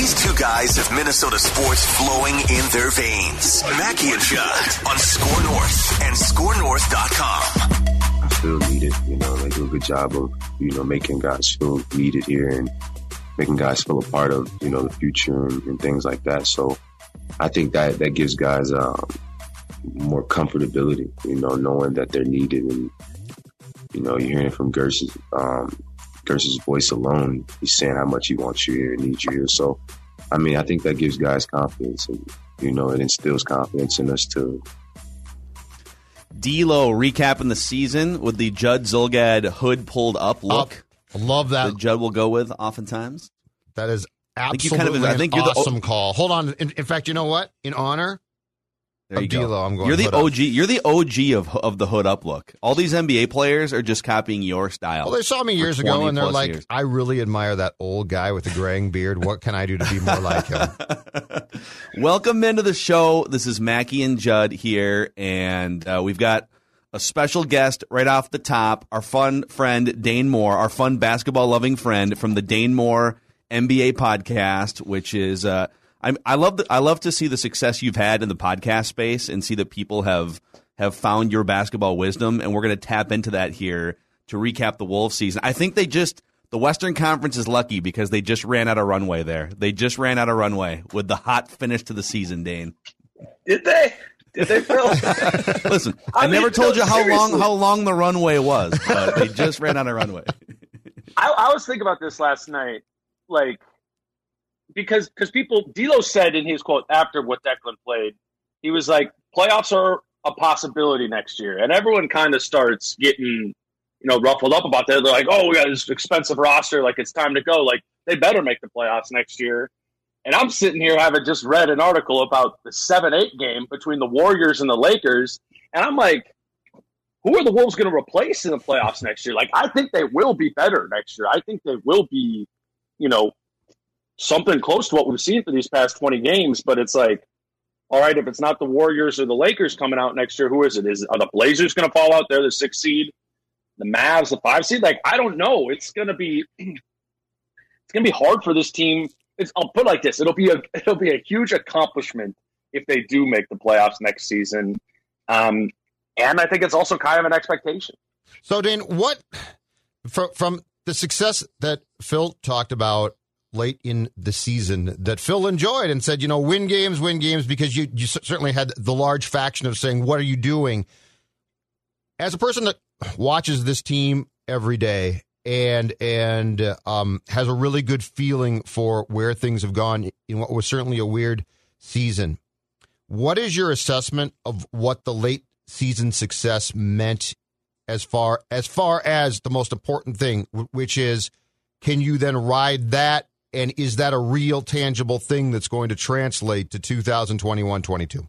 These two guys have Minnesota sports flowing in their veins. Mackey and Judd on Score North and ScoreNorth.com. I feel needed. They do a good job of, making guys feel needed here and making guys feel a part of, the future and things like that. So I think that gives guys more comfortability, knowing that they're needed. And, you're hearing it from Gersh's voice alone. He's saying how much he wants you here and needs you here. So, I think that gives guys confidence and, it instills confidence in us too. D'Lo recapping the season with the Judd Zulgad hood pulled up look. I love that. Judd will go with oftentimes. That is absolutely an awesome call. Hold on. In fact, you know what? In honor of D'Lo, I'm going. You're the OG. You're the OG of the hood up look. All these NBA players are just copying your style. Well, they saw me years ago, and they're like, years. I really admire that old guy with the graying beard. What can I do to be more like him? Welcome into the show. This is Mackey and Judd here, and we've got a special guest right off the top, our fun friend Dane Moore, our fun basketball-loving friend from the Dane Moore NBA podcast, which is I love to see the success you've had in the podcast space and see that people have found your basketball wisdom, and we're going to tap into that here to recap the Wolves season. I think the Western Conference is lucky because they just ran out of runway there. They just ran out of runway with the hot finish to the season, Dane. Did they? Did they, Phil? Listen, I never told you how long the runway was, but they just ran out of runway. I was thinking about this last night, because D'Lo said in his quote after what Declan played, he was like, playoffs are a possibility next year. And everyone kind of starts getting, ruffled up about that. They're like, oh, we got this expensive roster. Like, it's time to go. Like, they better make the playoffs next year. And I'm sitting here having just read an article about the 7-8 game between the Warriors and the Lakers. And I'm like, who are the Wolves going to replace in the playoffs next year? Like, I think they will be better next year. I think they will be, something close to what we've seen for these past 20 games. But it's like, all right, if it's not the Warriors or the Lakers coming out next year, who is it? Are the Blazers going to fall out there, the 6th seed? The Mavs, the 5 seed? Like, I don't know. It's going to be hard for this team. I'll put it like this. It'll be a huge accomplishment if they do make the playoffs next season. And I think it's also kind of an expectation. So, Dane, what from the success that Phil talked about late in the season that Phil enjoyed and said, win games, because you certainly had the large faction of saying, what are you doing? As a person that watches this team every day and has a really good feeling for where things have gone in what was certainly a weird season, what is your assessment of what the late season success meant as far as the most important thing, which is, can you then ride that? And is that a real tangible thing that's going to translate to 2021-22?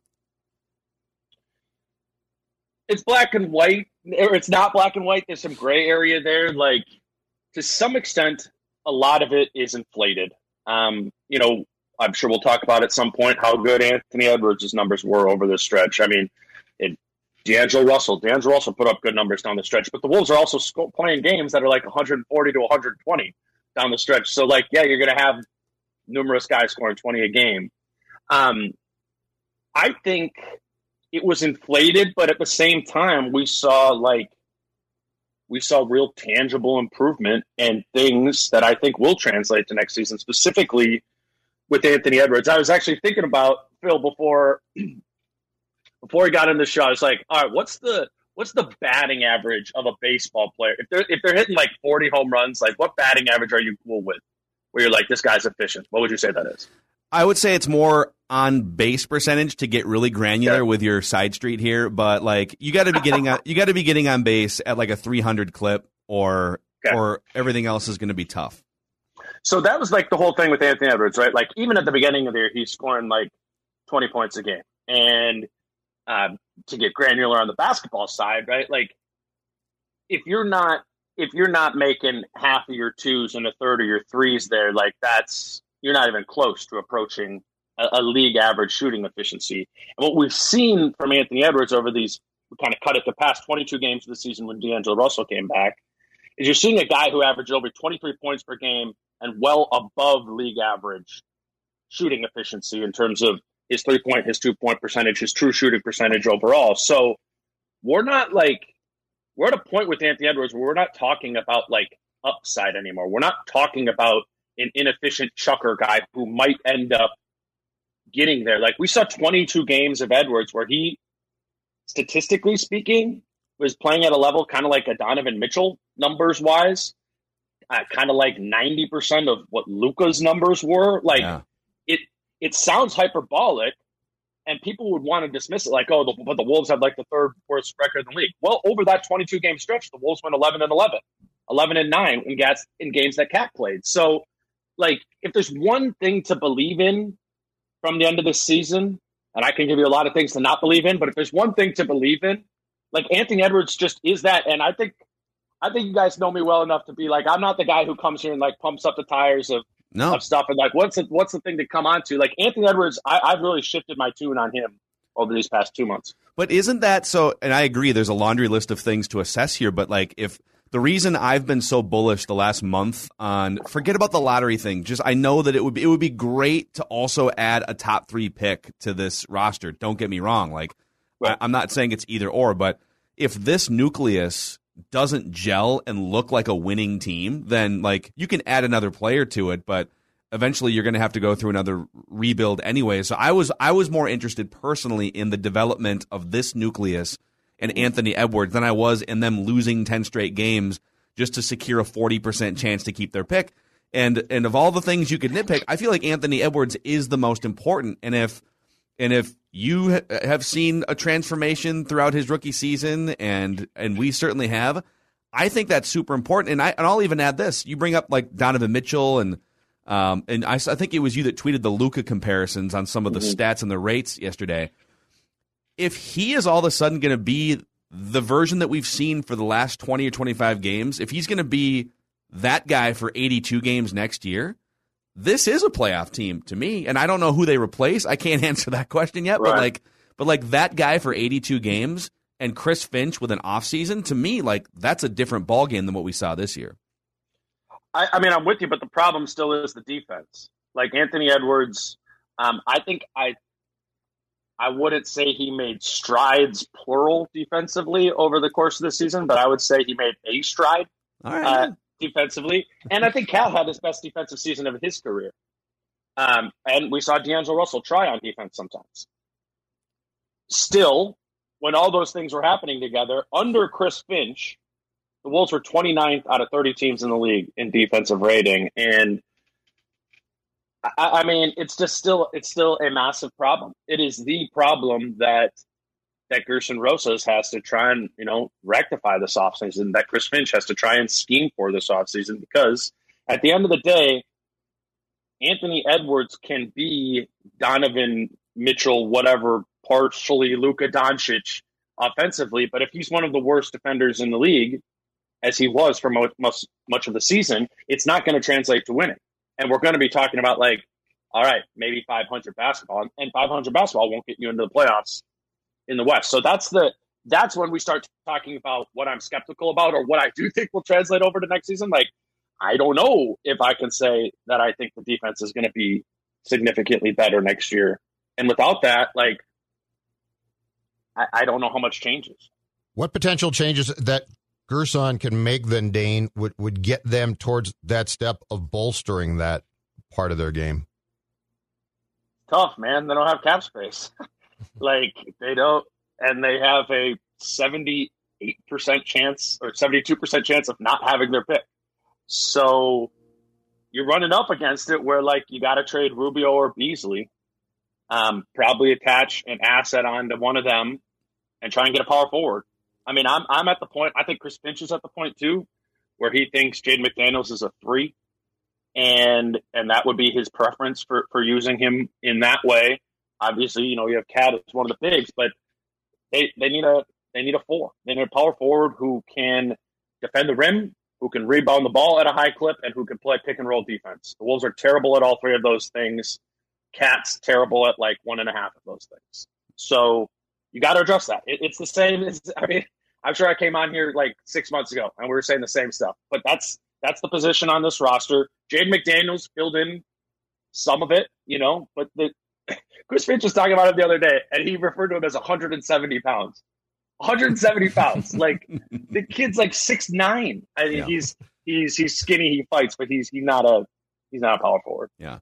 It's black and white, or it's not black and white. There's some gray area there. Like, to some extent, a lot of it is inflated. I'm sure we'll talk about at some point how good Anthony Edwards' numbers were over this stretch. D'Angelo Russell put up good numbers down the stretch, but the Wolves are also playing games that are like 140 to 120 down the stretch. So, you're going to have numerous guys scoring 20 a game. I think it was inflated, but at the same time, we saw real tangible improvement and things that I think will translate to next season, specifically with Anthony Edwards. I was actually thinking about Phil before he got in the show. I was like, all right, what's the batting average of a baseball player? If they're hitting like 40 home runs, like what batting average are you cool with? Where you're like, this guy's efficient. What would you say that is? I would say it's more on base percentage to get really granular with your side street here, but you got to be getting on base at like a 300 clip, or everything else is going to be tough. So that was like the whole thing with Anthony Edwards, right? Like even at the beginning of the year, he's scoring like 20 points a game, and to get granular on the basketball side, right? Like if you're not making half of your twos and a third of your threes there, like you're not even close to approaching a league average shooting efficiency. And what we've seen from Anthony Edwards over we kind of cut it the past 22 games of the season when D'Angelo Russell came back, is you're seeing a guy who averaged over 23 points per game and well above league average shooting efficiency in terms of his 3-point, his 2-point percentage, his true shooting percentage overall. So we're at a point with Anthony Edwards where we're not talking about like upside anymore. We're not talking about an inefficient chucker guy who might end up getting there. Like we saw 22 games of Edwards where he, statistically speaking, was playing at a level kind of like a Donovan Mitchell numbers wise, kind of like 90% of what Luka's numbers were. Like it sounds hyperbolic, and people would want to dismiss it like, oh, but the Wolves had like the third worst record in the league. Well, over that 22-game stretch, the Wolves went 11-11, 11-9 in games that Cat played. So, like, if there's one thing to believe in from the end of this season, and I can give you a lot of things to not believe in, but if there's one thing to believe in, like Anthony Edwards just is that. And I think you guys know me well enough to be like, I'm not the guy who comes here and like pumps up the tires of stuff and like what's the thing to come on to. Like Anthony Edwards, I've really shifted my tune on him over these past 2 months. But isn't that so? And I agree, there's a laundry list of things to assess here. But like, if the reason I've been so bullish the last month on, forget about the lottery thing. Just I know that it would be great to also add a top 3 pick to this roster. Don't get me wrong. Like right. I'm not saying it's either or, but if this nucleus doesn't gel and look like a winning team, then like you can add another player to it, but eventually you're going to have to go through another rebuild anyway. So I was more interested personally in the development of this nucleus and Anthony Edwards than I was in them losing 10 straight games just to secure a 40% chance to keep their pick. And of all the things you could nitpick, I feel like Anthony Edwards is the most important. And if you have seen a transformation throughout his rookie season, and we certainly have, I think that's super important. And I'll even add this: you bring up like Donovan Mitchell, and I think it was you that tweeted the Luka comparisons on some of the stats and the rates yesterday. If he is all of a sudden going to be the version that we've seen for the last 20 or 25 games, if he's going to be that guy for 82 games next year, this is a playoff team to me. And I don't know who they replace. I can't answer that question yet. Right. But like that guy for 82 games and Chris Finch with an offseason, to me, like that's a different ballgame than what we saw this year. I mean, I'm with you, but the problem still is the defense. Like Anthony Edwards, I think I wouldn't say he made strides, plural, defensively over the course of the season, but I would say he made a stride defensively. And I think Cal had his best defensive season of his career. And we saw D'Angelo Russell try on defense sometimes. Still, when all those things were happening together, under Chris Finch, the Wolves were 29th out of 30 teams in the league in defensive rating. And I mean, it's still a massive problem. It is the problem that Gerson Rosas has to try and, rectify this offseason, that Chris Finch has to try and scheme for this offseason, because at the end of the day, Anthony Edwards can be Donovan Mitchell, whatever, partially Luka Doncic offensively, but if he's one of the worst defenders in the league, as he was for much of the season, it's not going to translate to winning. And we're going to be talking about like, all right, maybe 500 basketball, and 500 basketball won't get you into the playoffs in the West. So that's when we start talking about what I'm skeptical about, or what I do think will translate over to next season. Like, I don't know if I can say that I think the defense is going to be significantly better next year. And without that, like, I don't know how much changes. What potential changes that Gerson can make then, Dane, would get them towards that step of bolstering that part of their game? Tough, man. They don't have cap space. Like, they don't, and they have a 78% chance or 72% chance of not having their pick. So you're running up against it where, like, you got to trade Rubio or Beasley, probably attach an asset onto one of them and try and get a power forward. I mean, I'm at the point, I think Chris Finch is at the point too, where he thinks Jaden McDaniels is a 3, and that would be his preference for using him in that way. Obviously, you have Cat as one of the bigs, but they need a 4. They need a power forward who can defend the rim, who can rebound the ball at a high clip, and who can play pick and roll defense. The Wolves are terrible at all 3 of those things. Cat's terrible at like 1.5 of those things. So you got to address that. It's the same as, I mean, I'm sure I came on here like 6 months ago and we were saying the same stuff, but that's the position on this roster. Jaden McDaniels filled in some of it, but Chris Finch was talking about him the other day, and he referred to him as 170 pounds. 170 pounds. Like, the kid's like 6'9". I mean, he's skinny, he fights, but he's not a power forward. Yeah.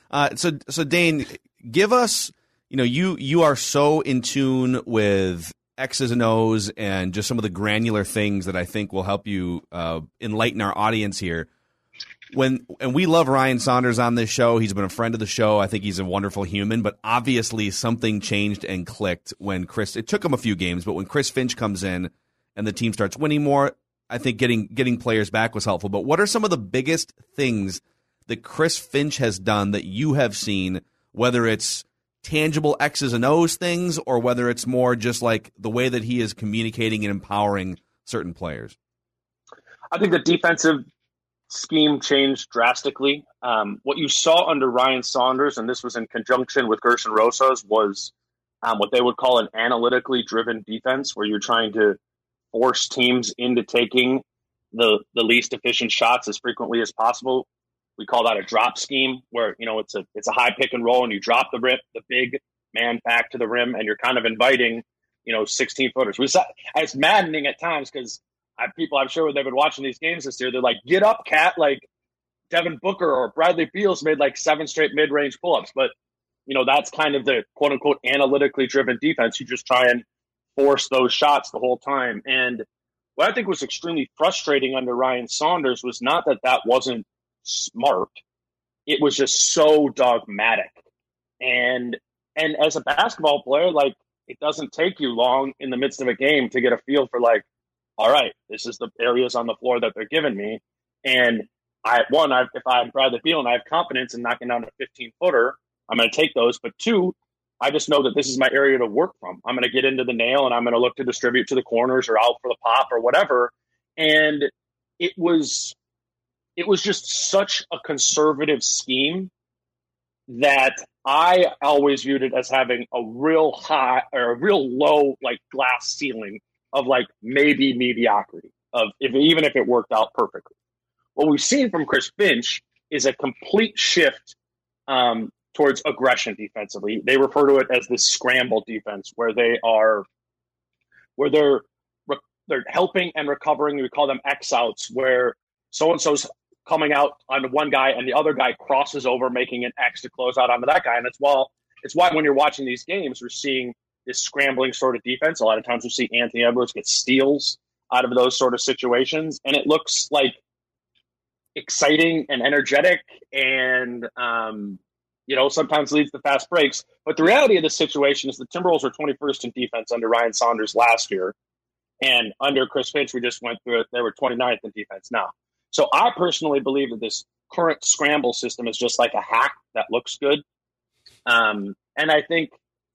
So Dane, give us, you are so in tune with X's and O's and just some of the granular things that I think will help you enlighten our audience here. And we love Ryan Saunders on this show. He's been a friend of the show. I think he's a wonderful human, but obviously something changed and clicked when it took him a few games, but when Chris Finch comes in and the team starts winning more, I think getting players back was helpful. But what are some of the biggest things that Chris Finch has done that you have seen, whether it's tangible X's and O's things or whether it's more just like the way that he is communicating and empowering certain players? I think the defensive scheme changed drastically. What you saw under Ryan Saunders, and this was in conjunction with Gerson Rosas, was what they would call an analytically driven defense, where you're trying to force teams into taking the least efficient shots as frequently as possible. We call that a drop scheme, where it's a high pick and roll, and you drop the big man back to the rim, and you're kind of inviting 16-footers. It's maddening at times because I'm sure when they've been watching these games this year, they're like, get up, Cat. Like Devin Booker or Bradley Beal's made like 7 straight mid-range pull-ups. But, that's kind of the quote-unquote analytically driven defense. You just try and force those shots the whole time. And what I think was extremely frustrating under Ryan Saunders was not that wasn't smart. It was just so dogmatic. And as a basketball player, like, it doesn't take you long in the midst of a game to get a feel for like, all right, this is the areas on the floor that they're giving me. And if I'm Bradley Beal and I have confidence in knocking down a 15-footer, I'm going to take those. But 2, I just know that this is my area to work from. I'm going to get into the nail and I'm going to look to distribute to the corners or out for the pop or whatever. And it was just such a conservative scheme that I always viewed it as having a real high or a real low, like, glass ceiling of like maybe mediocrity even if it worked out perfectly. What we've seen from Chris Finch is a complete shift towards aggression defensively. They refer to it as the scramble defense, where they're helping and recovering. We call them X outs, where so-and-so's coming out on one guy and the other guy crosses over, making an X to close out onto that guy. And it's why when you're watching these games, we're seeing this scrambling sort of defense. A lot of times we see Anthony Edwards get steals out of those sort of situations, and it looks like exciting and energetic and, sometimes leads to fast breaks. But the reality of the situation is the Timberwolves were 21st in defense under Ryan Saunders last year. And under Chris Finch, we just went through it, they were 29th in defense now. So I personally believe that this current scramble system is just like a hack that looks good. And I think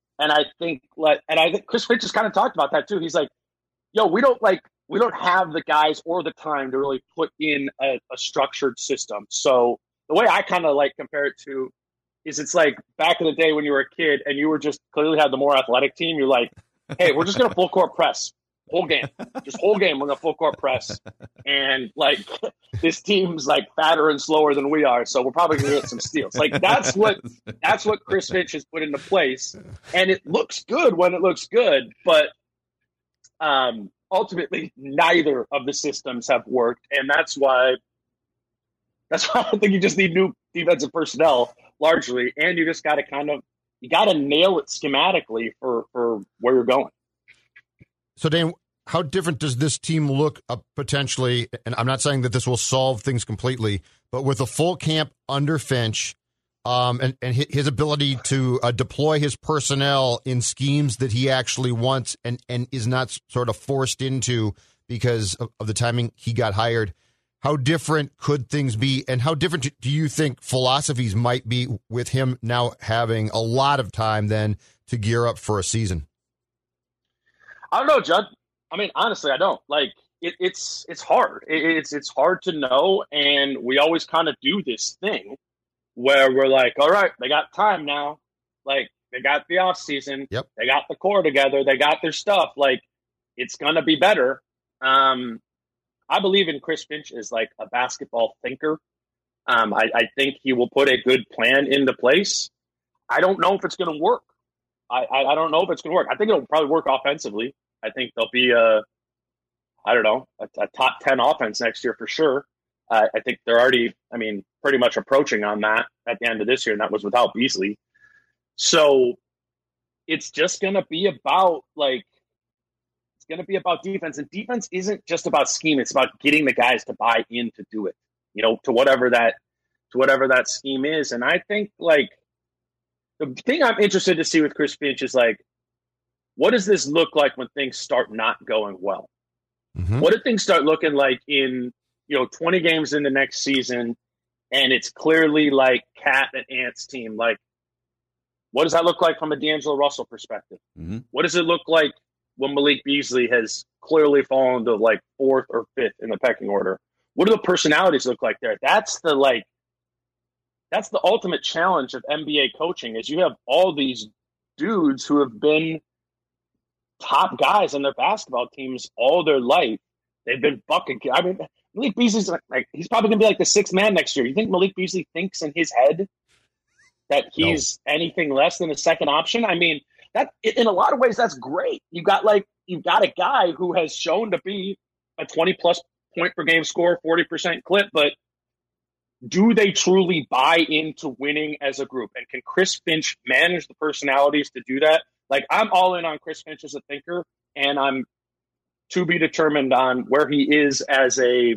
Chris Finch has kind of talked about that too. He's like, we don't have the guys or the time to really put in a structured system. So the way I kind of like compare it to is it's like back in the day when you were a kid and you were just clearly had the more athletic team. You're like, hey, we're just going to full court press whole game, just whole game. We're going to full court press. And like, this team's like fatter and slower than we are. So we're probably going to get some steals. Like that's what Chris Finch has put into place. And it looks good when it looks good, but ultimately neither of the systems have worked. And that's why I think you just need new defensive personnel largely. And you just got to you got to nail it schematically for where you're going. So, Dane, how different does this team look potentially? And I'm not saying that this will solve things completely, but with a full camp under Finch and his ability to deploy his personnel in schemes that he actually wants and is not sort of forced into because of the timing he got hired, how different could things be? And how different do you think philosophies might be with him now having a lot of time then to gear up for a season? I don't know, Judd. I mean, honestly, I don't. Like, it's hard. It's hard to know, and we always kind of do this thing where we're like, all right, they got time now. Like, they got the off season. Yep. They got the core together. They got their stuff. Like, it's gonna be better. I believe in Chris Finch as like a basketball thinker, I think he will put a good plan into place. I don't know if it's going to work. I don't know if it's going to work. I think it'll probably work offensively. I think there'll be a top 10 offense next year for sure. I think they're already, pretty much approaching on that at the end of this year, and that was without Beasley. So it's just going to be about defense, and defense isn't just about scheme. It's about getting the guys to buy in to do it, to whatever that scheme is. And I think the thing I'm interested to see with Chris Finch is what does this look like when things start not going well? Mm-hmm. What do things start looking like in 20 games in the next season, and it's clearly Cat and Ant's team? What does that look like from a D'Angelo Russell perspective? Mm-hmm. What does it look like when Malik Beasley has clearly fallen to 4th or 5th in the pecking order? What do the personalities look like there? That's the ultimate challenge of NBA coaching, is you have all these dudes who have been top guys on their basketball teams all their life. They've been bucking. Malik Beasley's he's probably going to be the 6th man next year. You think Malik Beasley thinks in his head that he's anything less than a second option? That in a lot of ways, that's great. You've got a guy who has shown to be a 20-plus point per game scorer, 40% clip, but do they truly buy into winning as a group? And can Chris Finch manage the personalities to do that? I'm all in on Chris Finch as a thinker, and I'm to be determined on where he is as a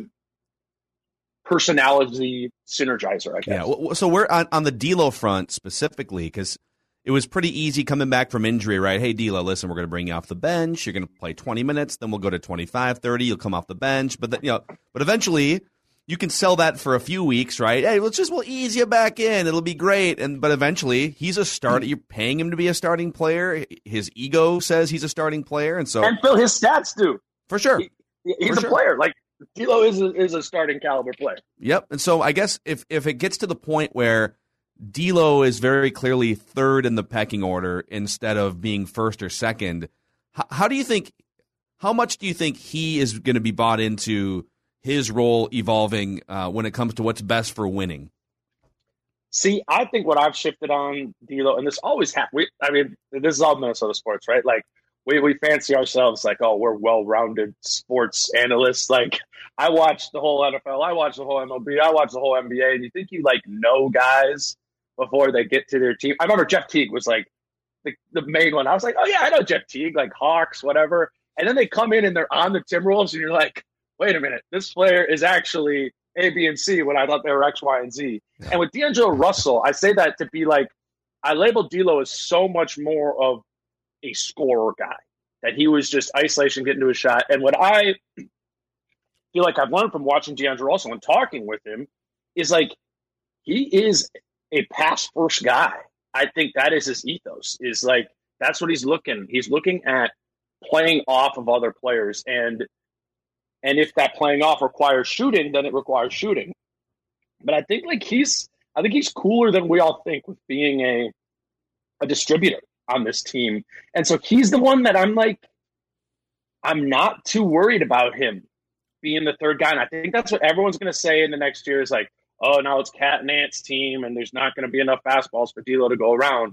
personality synergizer, I guess. Yeah, so we're on the D'Lo front specifically, because it was pretty easy coming back from injury, right? Hey, D'Lo, listen, we're going to bring you off the bench. You're going to play 20 minutes, then we'll go to 25, 30. You'll come off the bench. But eventually you can sell that for a few weeks, right? Hey, we'll ease you back in. It'll be great. But eventually he's a starter. You're paying him to be a starting player. His ego says he's a starting player. And Phil, his stats do. For sure. He's a player. D'Lo is a starting caliber player. Yep. And so I guess if it gets to the point where D'Lo is very clearly 3rd in the pecking order instead of being 1st or 2nd, how much do you think he is going to be bought into his role evolving when it comes to what's best for winning? See, I think what I've shifted on D'Lo, and this always happens. This is all Minnesota sports, right? We fancy ourselves we're well-rounded sports analysts. I watch the whole NFL, I watch the whole MLB, I watch the whole NBA, and you think you know guys before they get to their team. I remember Jeff Teague was the main one. I was oh yeah, I know Jeff Teague, Hawks, whatever. And then they come in and they're on the Timberwolves, and you're wait a minute, this player is actually A, B, and C when I thought they were X, Y, and Z. And with D'Angelo Russell, I say that to be I label D'Lo as so much more of a scorer guy, that he was just isolation, getting to a shot. And what I feel I've learned from watching D'Angelo Russell and talking with him is he is a pass-first guy. I think that is his ethos, is that's what he's looking at, playing off of other players. And if that playing off requires shooting, then it requires shooting. But I think he's cooler than we all think with being a distributor on this team. And so he's the one that I'm not too worried about him being the 3rd guy. And I think that's what everyone's going to say in the next year is oh, now it's Cat and Ant's team, and there's not going to be enough fastballs for D'Lo to go around.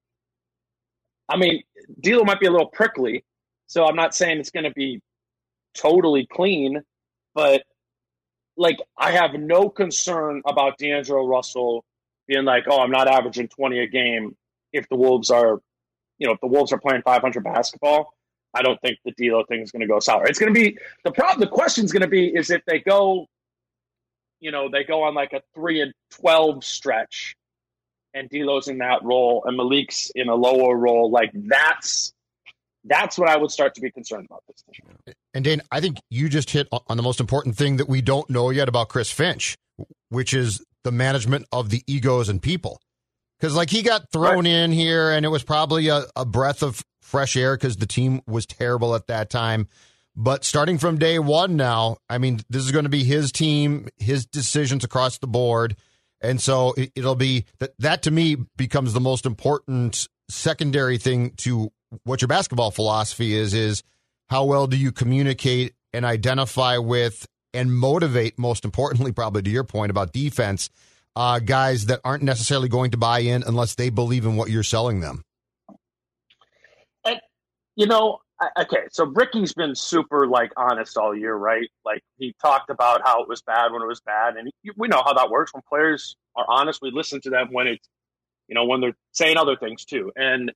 D'Lo might be a little prickly, so I'm not saying it's going to be totally clean, but I have no concern about D'Angelo Russell being oh, I'm not averaging 20 a game if the Wolves are playing 500 basketball. I don't think the D'Lo thing is going to go sour. It's going to be the problem. The question's going to be is if they go, they go on a 3-12 stretch, and D'Lo's in that role and Malik's in a lower role. That's what I would start to be concerned about this thing. And Dane, I think you just hit on the most important thing that we don't know yet about Chris Finch, which is the management of the egos and people. Because he got thrown in here, and it was probably a breath of fresh air because the team was terrible at that time. But starting from day one now, this is going to be his team, his decisions across the board. And so it'll be that to me becomes the most important secondary thing to what your basketball philosophy is how well do you communicate and identify with and motivate, most importantly, probably to your point about defense, guys that aren't necessarily going to buy in unless they believe in what you're selling them? And, okay, so Ricky's been super, honest all year, right? Like, he talked about how it was bad when it was bad, and we know how that works. When players are honest, we listen to them when it's, when they're saying other things, too. And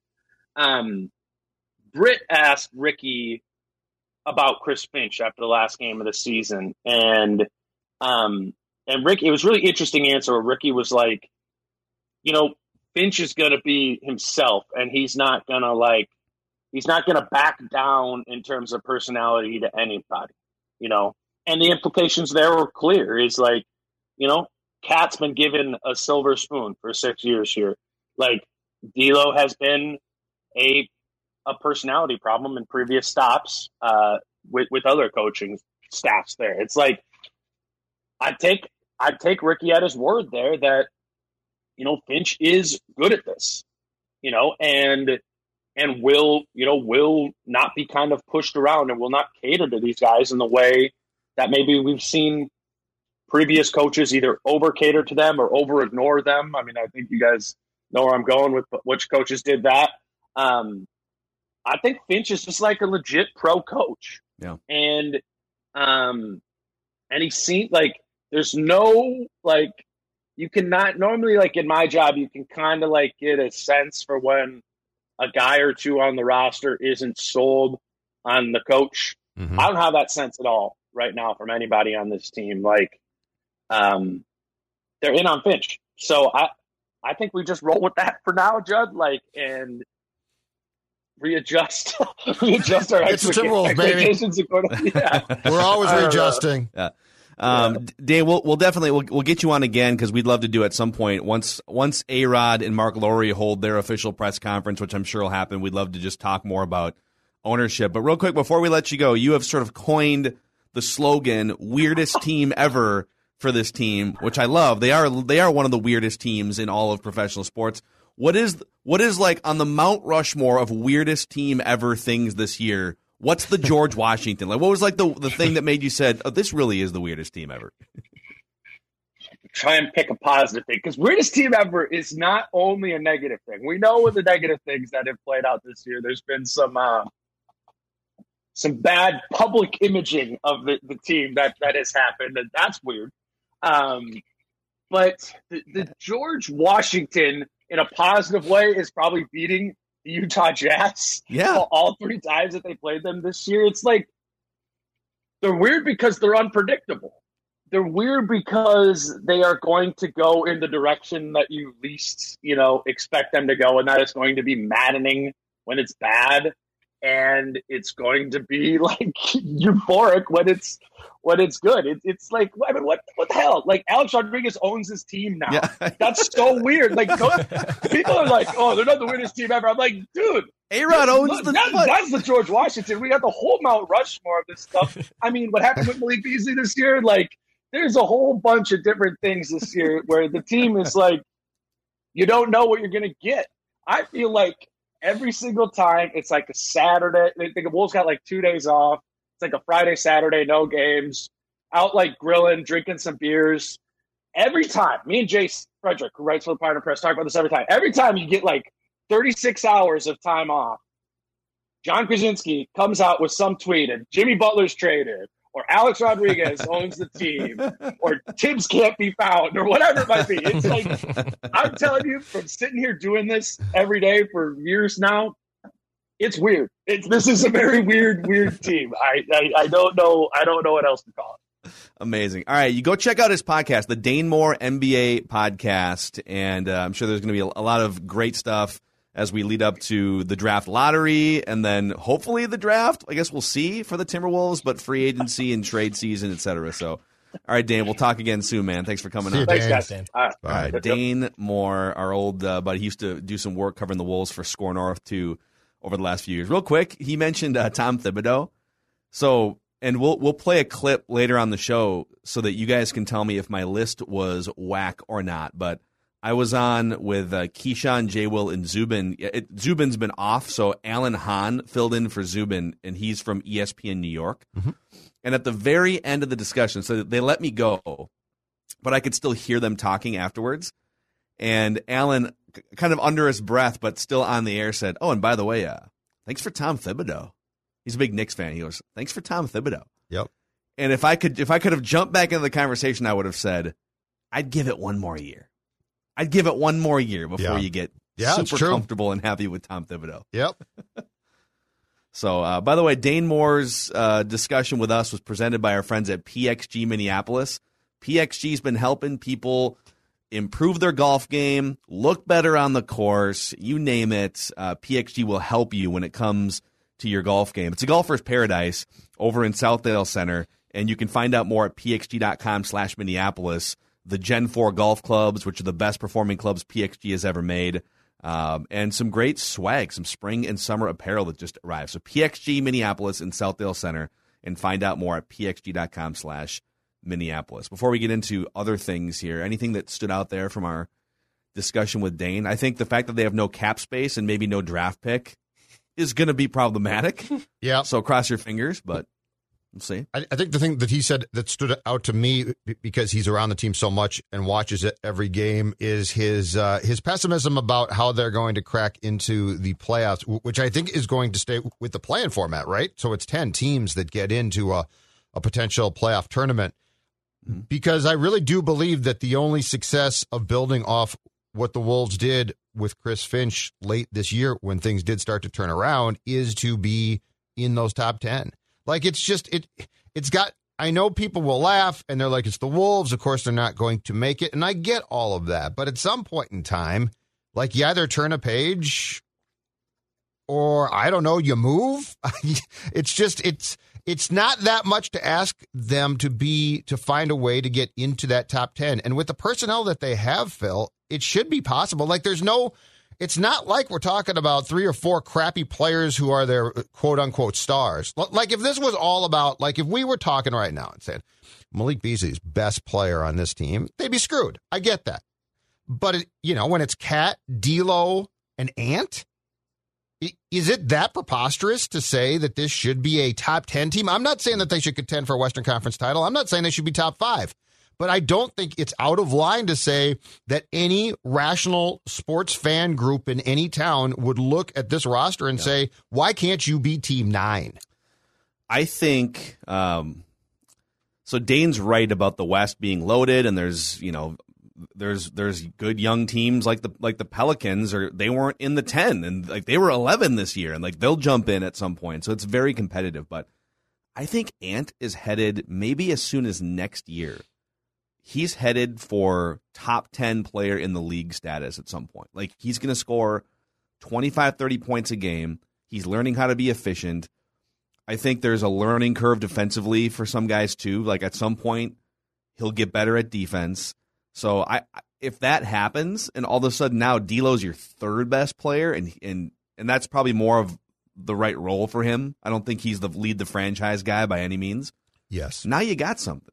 Britt asked Ricky about Chris Finch after the last game of the season, and Ricky, it was a really interesting answer where Ricky was like, Finch is going to be himself, and he's not going to back down in terms of personality to anybody, and the implications there were clear. Is Cat's been given a silver spoon for 6 years here. Like, D'Lo has been a personality problem in previous stops with other coaching staffs there. It's like, I'd take Ricky at his word there that, Finch is good at this, and will not be kind of pushed around and will not cater to these guys in the way that maybe we've seen previous coaches either over cater to them or over ignore them. I mean, I think you guys know where I'm going with which coaches did that. I think Finch is just like a legit pro coach. Yeah. And he seemed like there's no, you cannot normally, in my job, you can kind of get a sense for when a guy or two on the roster isn't sold on the coach. Mm-hmm. I don't have that sense at all right now from anybody on this team. They're in on Finch. So I think we just roll with that for now, Judd, and readjust our expectations. Yeah. We're always readjusting. Yeah. Dane, we'll definitely we'll get you on again because we'd love to do at some point once A-Rod and Mark Lowry hold their official press conference, which I'm sure will happen. We'd love to just talk more about ownership. But real quick, before we let you go, you have sort of coined the slogan "weirdest team ever" for this team, which I love. They are one of the weirdest teams in all of professional sports. What is on the Mount Rushmore of weirdest team ever things this year? What's the George Washington? What was the thing that made you said, oh, this really is the weirdest team ever? Try and pick a positive thing, because weirdest team ever is not only a negative thing. We know with the negative things that have played out this year, there's been some bad public imaging of the team that has happened, and that's weird. But the George Washington in a positive way is probably beating the Utah Jazz. Yeah. All 3 times that they played them this year. It's they're weird because they're unpredictable. They're weird because they are going to go in the direction that you least, expect them to go, and that is going to be maddening when it's bad, and it's going to be euphoric when it's good. It's what the hell? Alex Rodriguez owns his team now. Yeah. That's so weird. People are like, oh, they're not the weirdest team ever. I'm like, dude, A-Rod owns that's the George Washington. We got the whole Mount Rushmore of this stuff. I mean, what happened with Malik Beasley this year? There's a whole bunch of different things this year where the team is you don't know what you're going to get. I feel like every single time it's a Saturday. They think the Wolves got 2 days off. It's a Friday, Saturday, no games, out grilling, drinking some beers. Every time, me and Jace Frederick, who writes for the Pioneer Press, talk about this every time. Every time you get 36 hours of time off, John Krasinski comes out with some tweet and Jimmy Butler's traded, or Alex Rodriguez owns the team, or Tibbs can't be found, or whatever it might be. It's I'm telling you, from sitting here doing this every day for years now, it's weird. This is a very weird team. I don't know what else to call it. Amazing. All right, you go check out his podcast, the Dane Moore NBA podcast, and I'm sure there's going to be a lot of great stuff as we lead up to the draft lottery and then hopefully the draft. I guess we'll see for the Timberwolves, but free agency and trade season, et cetera. So, all right, Dane, we'll talk again soon, man. Thanks for coming on. Thanks, guys. All right, Dane Moore, our old buddy, he used to do some work covering the Wolves for Score North, too, over the last few years. Real quick, he mentioned Tom Thibodeau. So, and we'll play a clip later on the show so that you guys can tell me if my list was whack or not. But I was on with Keyshawn, J-Will, and Zubin. Zubin's been off, so Alan Hahn filled in for Zubin, and he's from ESPN New York. Mm-hmm. And at the very end of the discussion, so they let me go, but I could still hear them talking afterwards. And Alan, kind of under his breath, but still on the air, said, "Oh, and by the way, thanks for Tom Thibodeau." He's a big Knicks fan. He goes, "Thanks for Tom Thibodeau." Yep. And if I could have jumped back into the conversation, I would have said, "I'd give it one more year. I'd give it one more year before you get super comfortable and happy with Tom Thibodeau." Yep. So, by the way, Dane Moore's discussion with us was presented by our friends at PXG Minneapolis. PXG's been helping people improve their golf game, look better on the course, you name it. PXG will help you when it comes to your golf game. It's a golfer's paradise over in Southdale Center, and you can find out more at pxg.com/Minneapolis. The Gen 4 golf clubs, which are the best performing clubs PXG has ever made, and some great swag, some spring and summer apparel that just arrived. So PXG Minneapolis in Southdale Center, and find out more at pxg.com/Minneapolis. Before we get into other things here, anything that stood out there from our discussion with Dane? I think the fact that they have no cap space and maybe no draft pick is going to be problematic. Yeah. So cross your fingers, but we'll see. I think the thing that he said that stood out to me, because he's around the team so much and watches it every game, is his pessimism about how they're going to crack into the playoffs, which I think is going to stay with the play-in format, right? So it's 10 teams that get into a potential playoff tournament. Mm-hmm. Because I really do believe that the only success of building off what the Wolves did with Chris Finch late this year, when things did start to turn around, is to be in those top 10. Like, it's just, it's got, I know people will laugh and they're like, it's the Wolves. Of course, they're not going to make it. And I get all of that. But at some point in time, like, you either turn a page or, I don't know, you move. It's just, it's not that much to ask them to find a way to get into that top 10. And with the personnel that they have, Phil, it should be possible. Like, it's not like we're talking about 3 or 4 crappy players who are their quote-unquote stars. Like, if this was all about, like, if we were talking right now and saying Malik Beasley's best player on this team, they'd be screwed. I get that. But, when it's Cat, D'Lo, and Ant, is it that preposterous to say that this should be a top 10 team? I'm not saying that they should contend for a Western Conference title. I'm not saying they should be top 5. But I don't think it's out of line to say that any rational sports fan group in any town would look at this roster and say, why can't you be team 9? I think so. Dane's right about the West being loaded, and there's good young teams like the Pelicans, or they weren't in the 10, and like they were 11 this year, and like they'll jump in at some point. So it's very competitive. But I think Ant is headed maybe as soon as next year. He's headed for top 10 player in the league status at some point. Like, he's going to score 25, 30 points a game. He's learning how to be efficient. I think there's a learning curve defensively for some guys too. Like, at some point, he'll get better at defense. So if that happens, and all of a sudden now D'Lo's your 3rd best player, and that's probably more of the right role for him. I don't think he's the lead the franchise guy by any means. Yes. Now you got something.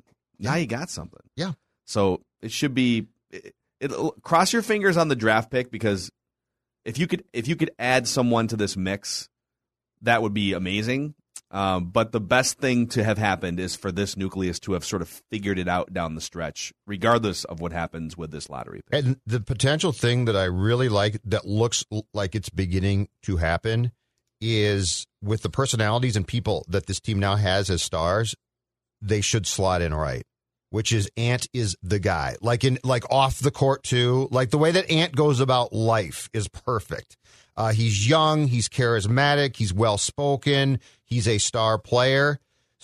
Yeah. So it should be. Cross your fingers on the draft pick, because if you could add someone to this mix, that would be amazing. But the best thing to have happened is for this nucleus to have sort of figured it out down the stretch, regardless of what happens with this lottery pick. And the potential thing that I really like that looks like it's beginning to happen is, with the personalities and people that this team now has as stars, they should slot in right. Which is, Ant is the guy. Like off the court too. Like, the way that Ant goes about life is perfect. He's young, he's charismatic, he's well spoken, he's a star player.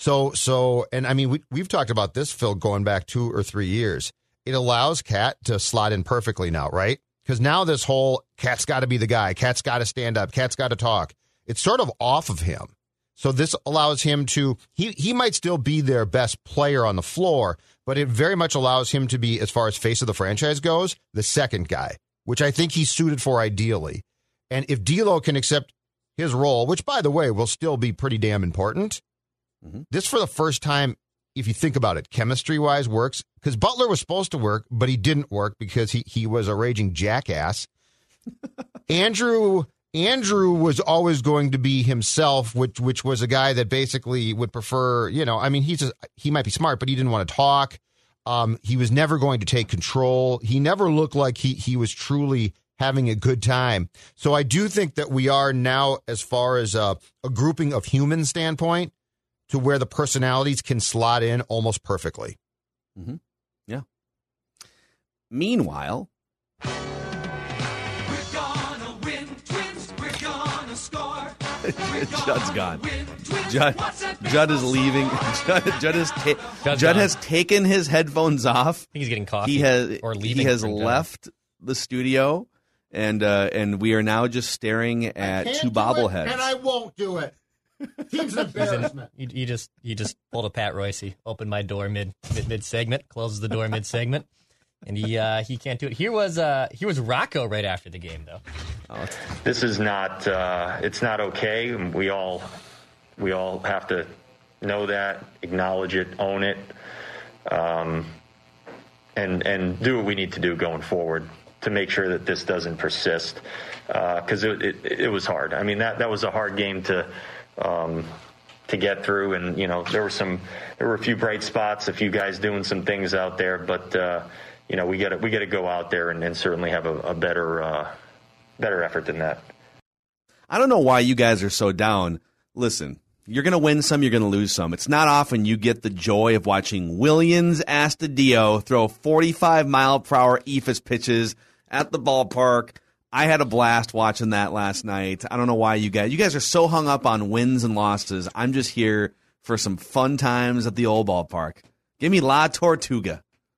So, and I mean, we've talked about this, Phil, going back 2 or 3 years. It allows Cat to slot in perfectly now, right? Because now this whole Cat's got to be the guy, Cat's got to stand up, Cat's got to talk. It's sort of off of him. So this allows him to, he might still be their best player on the floor, but it very much allows him to be, as far as face of the franchise goes, the second guy, which I think he's suited for ideally. And if D'Lo can accept his role, which, by the way, will still be pretty damn important, this, for the first time, if you think about it, chemistry-wise works, because Butler was supposed to work, but he didn't work because he was a raging jackass. Andrew was always going to be himself, which was a guy that basically would prefer, he might be smart, but he didn't want to talk. He was never going to take control. He never looked like he was truly having a good time. So I do think that we are now, as far as a grouping of human standpoint, to where the personalities can slot in almost perfectly. Mm-hmm. Yeah. Meanwhile, We're gonna win, Twins. We're gonna score. Judd's gone. Judd is leaving. Judd has taken his headphones off. I think he's getting coffee. He has leaving left the studio, and we are now just staring at two bobbleheads. And I won't do it. Team's an embarrassment. You just pulled a Pat Royce. Opened my door mid segment, closes the door mid segment, and he can't do it. Here was Rocco right after the game though. This is not it's not okay. We all have to know that, acknowledge it, own it, and do what we need to do going forward to make sure that this doesn't persist. Because it was hard. I mean, that was a hard game to get through, and there were a few bright spots, a few guys doing some things out there, but we got to go out there and certainly have a better effort than that. I don't know why you guys are so down. Listen, you're going to win some, you're going to lose some. It's not often you get the joy of watching Willians Astudillo throw 45-mile-per-hour eephus pitches at the ballpark. I had a blast watching that last night. I don't know why you guys are so hung up on wins and losses. I'm just here for some fun times at the old ballpark. Give me La Tortuga.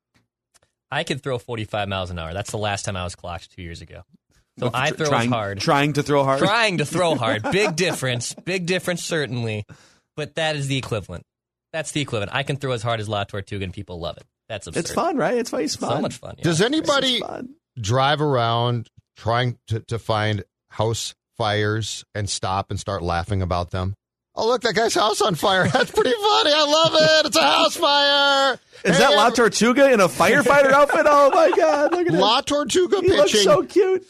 I could throw 45 miles an hour. That's the last time I was clocked 2 years ago. So I throw hard. Trying to throw hard? Trying to throw hard. Big difference, certainly. But that is the equivalent. That's the equivalent. I can throw as hard as La Tortuga, and people love it. That's absurd. It's fun, right? It's fun. So much fun. Yeah. Does anybody drive around trying to find house fires and stop and start laughing about them? Oh, look, that guy's house on fire. That's pretty funny. I love it. It's a house fire. Is that La Tortuga in a firefighter outfit? Oh, my God. Look at La Tortuga pitching. He looks so cute.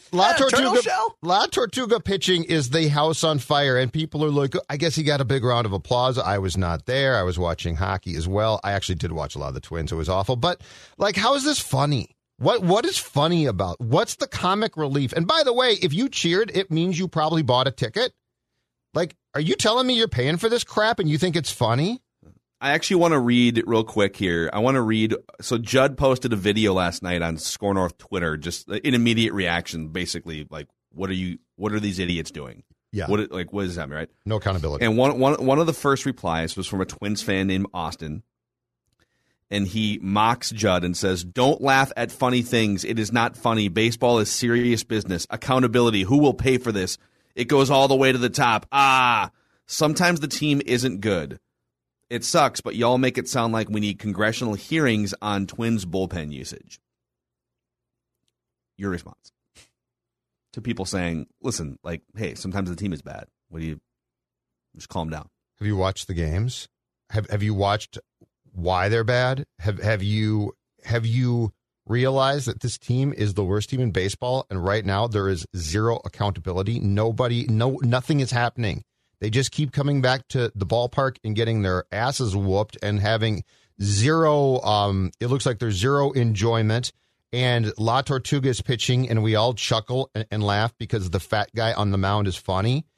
La Tortuga pitching is the house on fire, and people are like, I guess he got a big round of applause. I was not there. I was watching hockey as well. I actually did watch a lot of the Twins. It was awful. But, how is this funny? What is funny about? What's the comic relief? And by the way, if you cheered, it means you probably bought a ticket. Are you telling me you're paying for this crap and you think it's funny? I actually want to read real quick here. I want to read. So Judd posted a video last night on Score North Twitter, just an immediate reaction, basically what are these idiots doing? Yeah. What does that mean, right? No accountability. And one of the first replies was from a Twins fan named Austin. And he mocks Judd and says, "Don't laugh at funny things. It is not funny. Baseball is serious business. Accountability. Who will pay for this? It goes all the way to the top. Sometimes the team isn't good. It sucks, but y'all make it sound like we need congressional hearings on Twins bullpen usage." Your response to people saying, listen, hey, sometimes the team is bad. What do you just calm down? Have you watched the games? Have you watched why they're bad? Have you realized that this team is the worst team in baseball, and right now there is zero accountability? Nothing is happening. They just keep coming back to the ballpark and getting their asses whooped and having zero. It looks like there's zero enjoyment. And La Tortuga is pitching, and we all chuckle and laugh because the fat guy on the mound is funny.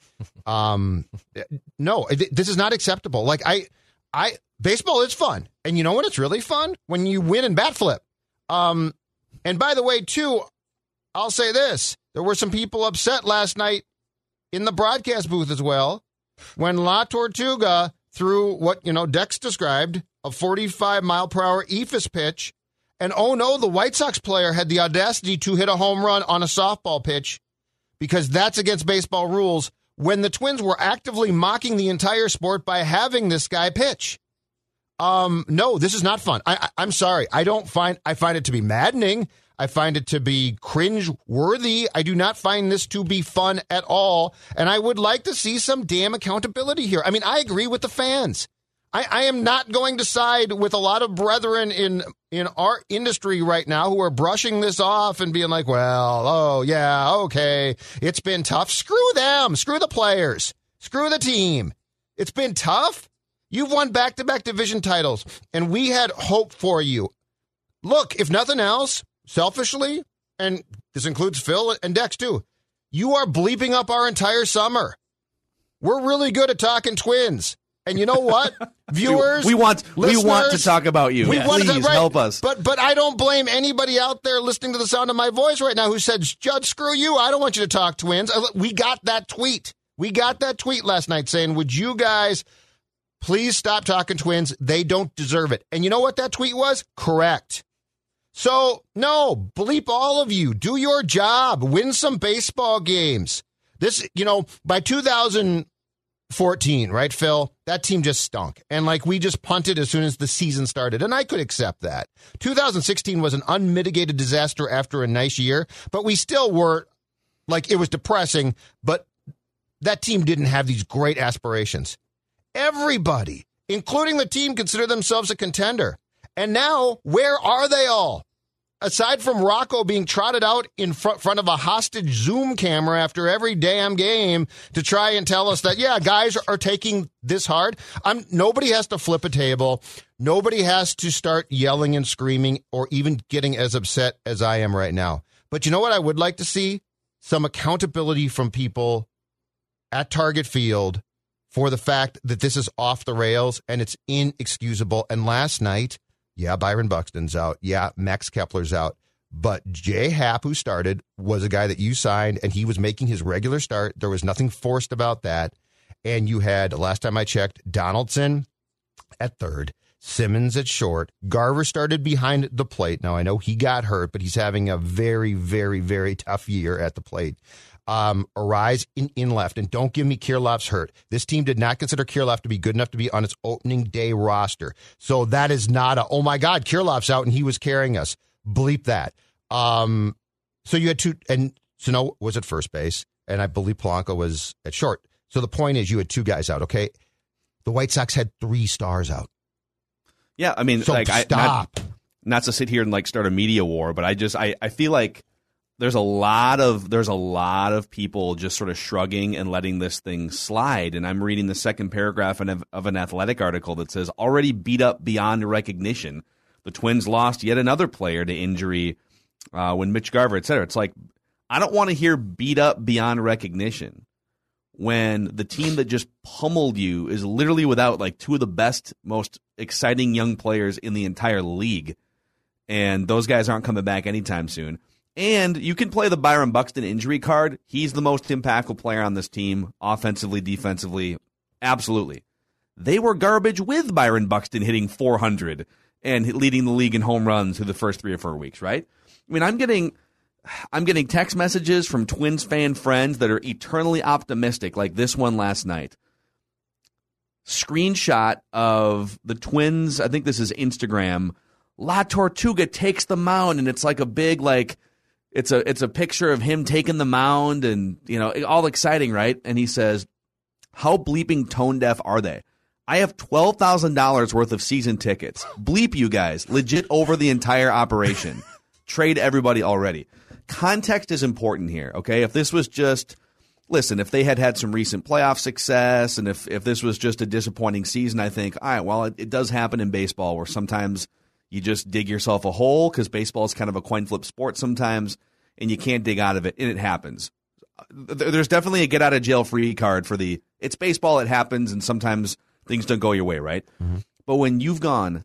No, this is not acceptable. Baseball is fun. And you know when it's really fun? When you win and bat flip. And by the way, too, I'll say this. There were some people upset last night in the broadcast booth as well when La Tortuga threw what, Dex described, a 45-mile-per-hour eephus pitch. And oh no, the White Sox player had the audacity to hit a home run on a softball pitch because that's against baseball rules when the Twins were actively mocking the entire sport by having this guy pitch. No, this is not fun. I'm sorry. I find it to be maddening. I find it to be cringe-worthy. I do not find this to be fun at all. And I would like to see some damn accountability here. I mean, I agree with the fans. I am not going to side with a lot of brethren in our industry right now who are brushing this off and being like, well, oh, yeah, okay, it's been tough. Screw them. Screw the players. Screw the team. It's been tough. You've won back-to-back division titles, and we had hope for you. look, if nothing else, selfishly, and this includes Phil and Dex too, you are bleeping up our entire summer. We're really good at talking Twins. And you know what? Viewers, we want to talk about you. Please help us. But I don't blame anybody out there listening to the sound of my voice right now who said, Judd, screw you. I don't want you to talk Twins. We got that tweet. We got that tweet last night saying, would you guys please stop talking Twins? They don't deserve it. And you know what that tweet was? Correct. So, no, bleep all of you. Do your job. Win some baseball games. This, by 2014, right, Phil? That team just stunk. And, we just punted as soon as the season started. And I could accept that. 2016 was an unmitigated disaster after a nice year. But we still were, it was depressing. But that team didn't have these great aspirations. Everybody, including the team, consider themselves a contender. And now, where are they all? Aside from Rocco being trotted out in front of a hostage Zoom camera after every damn game to try and tell us that, yeah, guys are taking this hard. Nobody has to flip a table. Nobody has to start yelling and screaming or even getting as upset as I am right now. But you know what I would like to see? Some accountability from people at Target Field for the fact that this is off the rails and it's inexcusable. And last night, yeah, Byron Buxton's out. Yeah, Max Kepler's out. But Jay Happ, who started, was a guy that you signed, and he was making his regular start. There was nothing forced about that. And you had, last time I checked, Donaldson at third, Simmons at short. Garver started behind the plate. Now, I know he got hurt, but he's having a very, very, very tough year at the plate. Arise in left, and don't give me Kirillov's hurt. This team did not consider Kirilov to be good enough to be on its opening day roster. So that is not oh my God, Kirilov's out and he was carrying us. Bleep that. So you had two, and Sano was at first base, and I believe Polanco was at short. So the point is you had two guys out, okay? The White Sox had 3 stars out. Yeah, I mean, so stop. Not to sit here and start a media war, but I feel like there's a lot of people just sort of shrugging and letting this thing slide. And I'm reading the second paragraph of an Athletic article that says, already beat up beyond recognition. The Twins lost yet another player to injury when Mitch Garver, et cetera. It's like, I don't want to hear beat up beyond recognition when the team that just pummeled you is literally without 2 of the best, most exciting young players in the entire league. And those guys aren't coming back anytime soon. And you can play the Byron Buxton injury card. He's the most impactful player on this team, offensively, defensively. Absolutely. They were garbage with Byron Buxton hitting 400 and leading the league in home runs through the first 3 or 4 weeks, right? I mean, I'm getting text messages from Twins fan friends that are eternally optimistic, like this one last night. Screenshot of the Twins, I think this is Instagram, La Tortuga takes the mound, and it's like a big, it's a picture of him taking the mound and, all exciting, right? And he says, how bleeping tone deaf are they? I have $12,000 worth of season tickets. Bleep you guys. Legit over the entire operation. Trade everybody already. Context is important here, okay? If this was just, listen, if they had some recent playoff success and if this was just a disappointing season, I think, all right, well, it does happen in baseball where sometimes you just dig yourself a hole because baseball is kind of a coin flip sport sometimes, and you can't dig out of it, and it happens. There's definitely a get-out-of-jail-free card for it's baseball, it happens, and sometimes things don't go your way, right? Mm-hmm. But when you've gone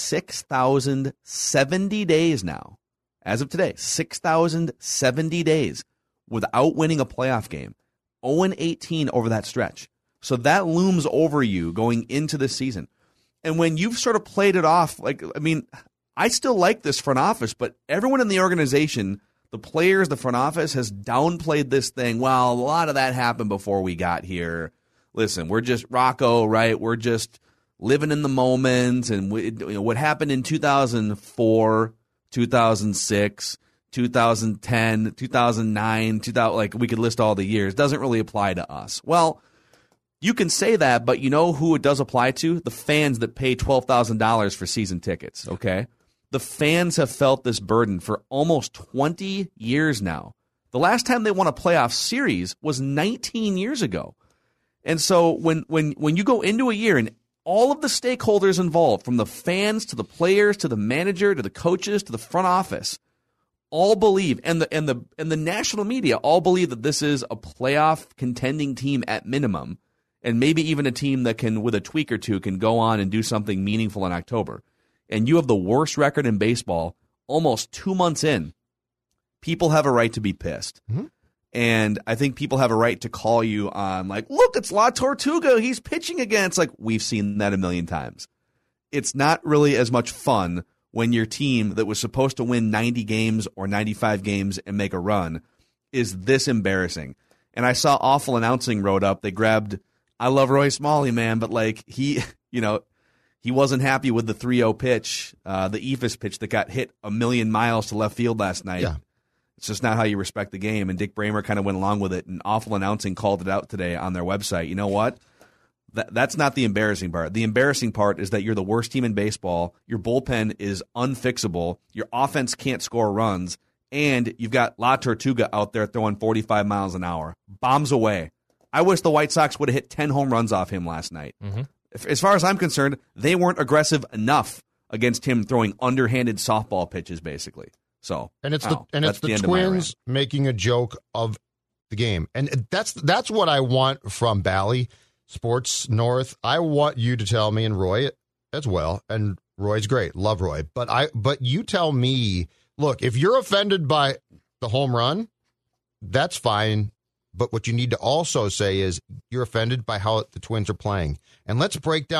6,070 days now, as of today, 6,070 days without winning a playoff game, 0-18 over that stretch. So that looms over you going into the season. And when you've sort of played it off, I still like this front office, but everyone in the organization, the players, the front office, has downplayed this thing. Well, a lot of that happened before we got here. Listen, we're just Rocco, right? We're just living in the moment. And what happened in 2004, 2006, 2010, 2009, 2000, we could list all the years. Doesn't really apply to us. Well, you can say that, but you know who it does apply to? The fans that pay $12,000 for season tickets, okay? The fans have felt this burden for almost 20 years now. The last time they won a playoff series was 19 years ago. And so when you go into a year and all of the stakeholders involved, from the fans to the players to the manager to the coaches to the front office, all believe, and the national media all believe that this is a playoff contending team at minimum, and maybe even a team that can, with a tweak or two, can go on and do something meaningful in October. And you have the worst record in baseball almost 2 months in. People have a right to be pissed. Mm-hmm. And I think people have a right to call you on, like, look, it's La Tortuga. He's pitching again. It's like, we've seen that a million times. It's not really as much fun when your team that was supposed to win 90 games or 95 games and make a run is this embarrassing. And I saw Awful Announcing wrote up. They grabbed, I love Roy Smalley, man, but like he wasn't happy with the 3-0 pitch, the Ephus pitch that got hit a million miles to left field last night. Yeah. It's just not how you respect the game. And Dick Bramer kind of went along with it, and Awful Announcing called it out today on their website. You know what? That's not the embarrassing part. The embarrassing part is that you're the worst team in baseball. Your bullpen is unfixable. Your offense can't score runs. And you've got La Tortuga out there throwing 45 miles an hour. Bombs away. I wish the White Sox would have hit 10 home runs off him last night. Mm-hmm. As far as I'm concerned, they weren't aggressive enough against him throwing underhanded softball pitches, basically. So, and it's the Twins making a joke of the game, and that's what I want from Bally Sports North. I want you to tell me, and Roy as well, and Roy's great, love Roy, but you tell me, look, if you're offended by the home run, that's fine. But what you need to also say is you're offended by how the Twins are playing, and let's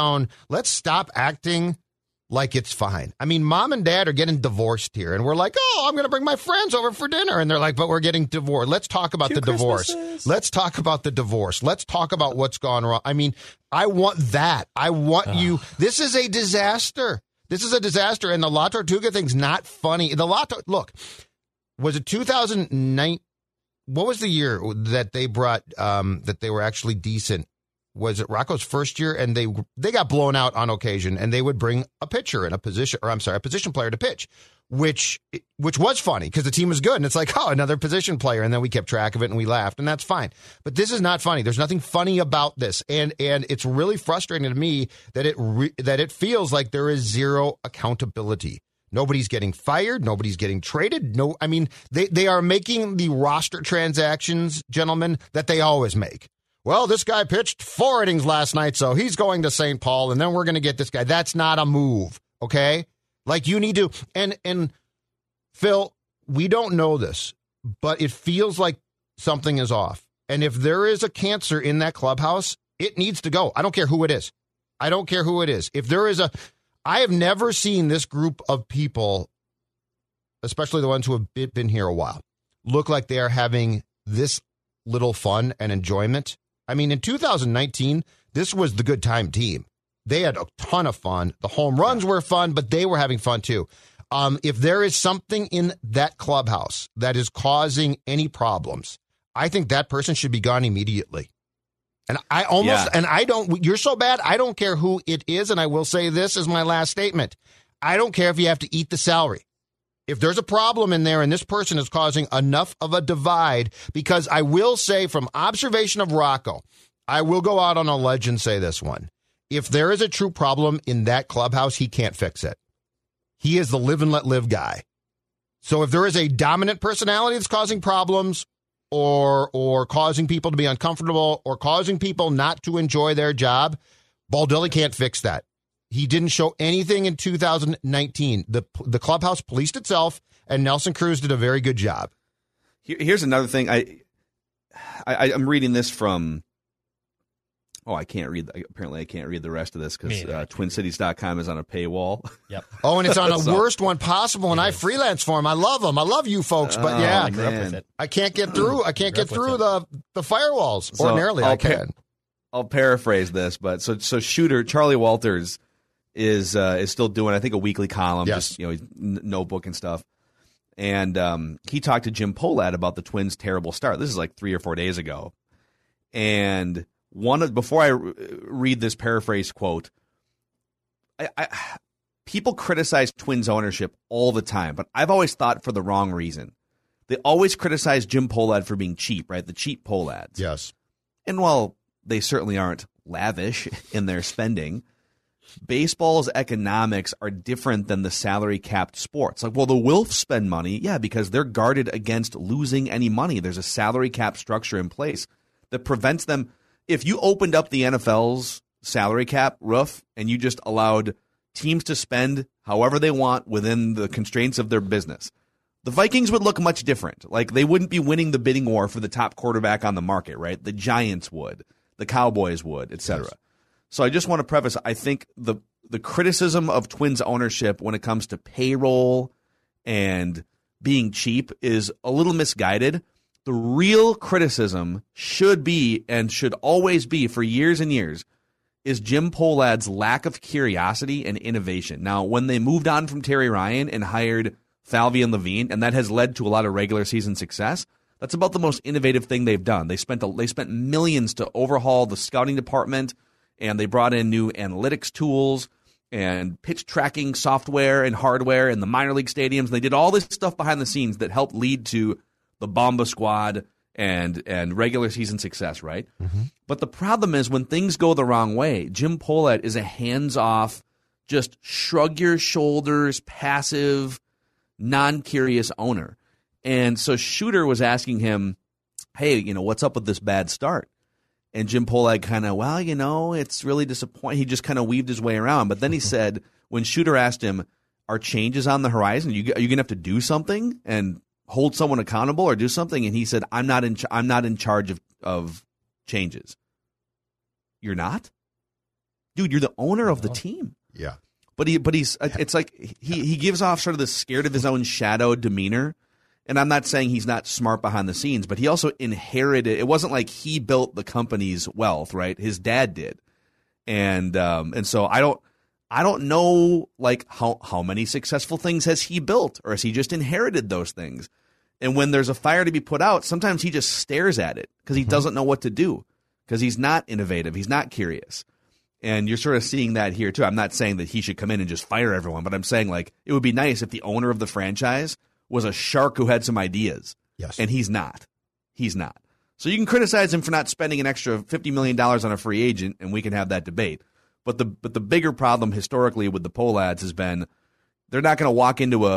stop acting like it's fine. I mean, mom and dad are getting divorced here, and we're like, oh, I'm going to bring my friends over for dinner. And they're like, but we're getting divorced. Let's talk about the divorce. Let's talk about the divorce. Let's talk about what's gone wrong. I mean, I want that. I want you. This is a disaster. This is a disaster. And the La Tortuga thing's not funny. Look, was it 2009? What was the year that they brought, that they were actually decent? Was it Rocco's first year? And they got blown out on occasion, and they would bring a pitcher and a position player to pitch, which was funny because the team was good. And it's like, oh, another position player. And then we kept track of it and we laughed, and that's fine. But this is not funny. There's nothing funny about this. And it's really frustrating to me that it feels like there is zero accountability. Nobody's getting fired. Nobody's getting traded. No, I mean, they are making the roster transactions, gentlemen, that they always make. Well, this guy pitched 4 innings last night, so he's going to St. Paul, and then we're going to get this guy. That's not a move, okay? Like, you need to, and Phil, we don't know this, but it feels like something is off. And if there is a cancer in that clubhouse, it needs to go. I don't care who it is. I don't care who it is. If there is I have never seen this group of people, especially the ones who have been here a while, look like they are having this little fun and enjoyment. I mean, in 2019, this was the good time team. They had a ton of fun. The home runs were fun, but they were having fun too. If there is something in that clubhouse that is causing any problems, I think that person should be gone immediately. And you're so bad, I don't care who it is. And I will say this as my last statement. I don't care if you have to eat the salary. If there's a problem in there and this person is causing enough of a divide, because I will say from observation of Rocco, I will go out on a ledge and say this one. If there is a true problem in that clubhouse, he can't fix it. He is the live and let live guy. So if there is a dominant personality that's causing problems or causing people to be uncomfortable or causing people not to enjoy their job, Baldelli can't fix that. He didn't show anything in 2019. The clubhouse policed itself, and Nelson Cruz did a very good job. Here's another thing. I'm reading this from. Oh, I can't read. Apparently, I can't read the rest of this because TwinCities.com is on a paywall. Yep. Oh, and it's on the worst one possible, and I freelance for them. I love them. I love you folks, but I can't get through. I can't get through the firewalls. So Ordinarily, I can. I'll paraphrase this, but so shooter Charlie Walters is still doing, I think, a weekly column, just notebook and stuff. And he talked to Jim Pohlad about the Twins' terrible start. This is like 3 or 4 days ago. And before I read this paraphrase quote, people criticize Twins ownership all the time, but I've always thought for the wrong reason. They always criticize Jim Pohlad for being cheap, right? The cheap Pohlads. Yes. And while they certainly aren't lavish in their spending, baseball's economics are different than the salary capped sports. Like, well, the Wilfs spend money, yeah, because they're guarded against losing any money. There's a salary cap structure in place that prevents them. If you opened up the NFL's salary cap roof and you just allowed teams to spend however they want within the constraints of their business, the Vikings would look much different. Like, they wouldn't be winning the bidding war for the top quarterback on the market, right? The Giants would, the Cowboys would, etc. Yes. So I just want to preface, I think the criticism of Twins ownership when it comes to payroll and being cheap is a little misguided. The real criticism should be, and should always be for years and years, is Jim Pohlad's lack of curiosity and innovation. Now, when they moved on from Terry Ryan and hired Falvey and Levine, and that has led to a lot of regular season success, that's about the most innovative thing they've done. They spent millions to overhaul the scouting department, and they brought in new analytics tools and pitch tracking software and hardware in the minor league stadiums. They did all this stuff behind the scenes that helped lead to the Bomba squad and regular season success, right? Mm-hmm. But the problem is when things go the wrong way, Jim Pohlad is a hands-off, just shrug your shoulders, passive, non-curious owner. And so Shooter was asking him, hey, what's up with this bad start? And Jim Pohlad kind of, it's really disappointing. He just kind of weaved his way around. But then he said, when Shooter asked him, are changes on the horizon? Are you going to have to do something and hold someone accountable or do something? And he said, I'm not in charge of changes. You're not? Dude, you're the owner of the team. Yeah. But it's like he gives off sort of the scared of his own shadow demeanor. And I'm not saying he's not smart behind the scenes, but he also inherited. It wasn't like he built the company's wealth, right? His dad did, and so I don't know like how many successful things has he built, or has he just inherited those things? And when there's a fire to be put out, sometimes he just stares at it because he doesn't know what to do, because he's not innovative, he's not curious. And you're sort of seeing that here too. I'm not saying that he should come in and just fire everyone, but I'm saying like it would be nice if the owner of the franchise was a shark who had some ideas. Yes. And he's not. He's not. So you can criticize him for not spending an extra $50 million on a free agent, and we can have that debate. But the bigger problem historically with the Pohlads has been they're not going to walk into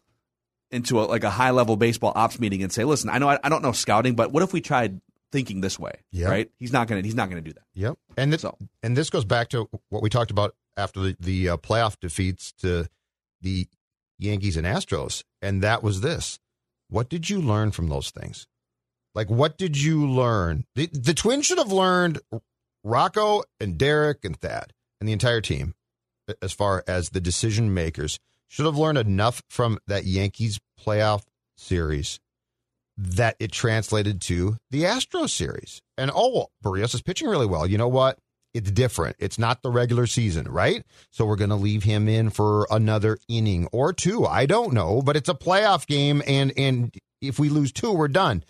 a high level baseball ops meeting and say, listen, I don't know scouting, but what if we tried thinking this way? Yep. Right? He's not going to do that. Yep. And this goes back to what we talked about after the playoff defeats to the Yankees and Astros, and that was this. What did you learn from those things? Like, what did you learn? The Twins should have learned, Rocco and Derek and Thad and the entire team, as far as the decision makers, should have learned enough from that Yankees playoff series that it translated to the Astros series. And, Barrios is pitching really well. You know what? It's different. It's not the regular season, right? So we're going to leave him in for another inning or two. I don't know, but it's a playoff game, and if we lose two, we're done.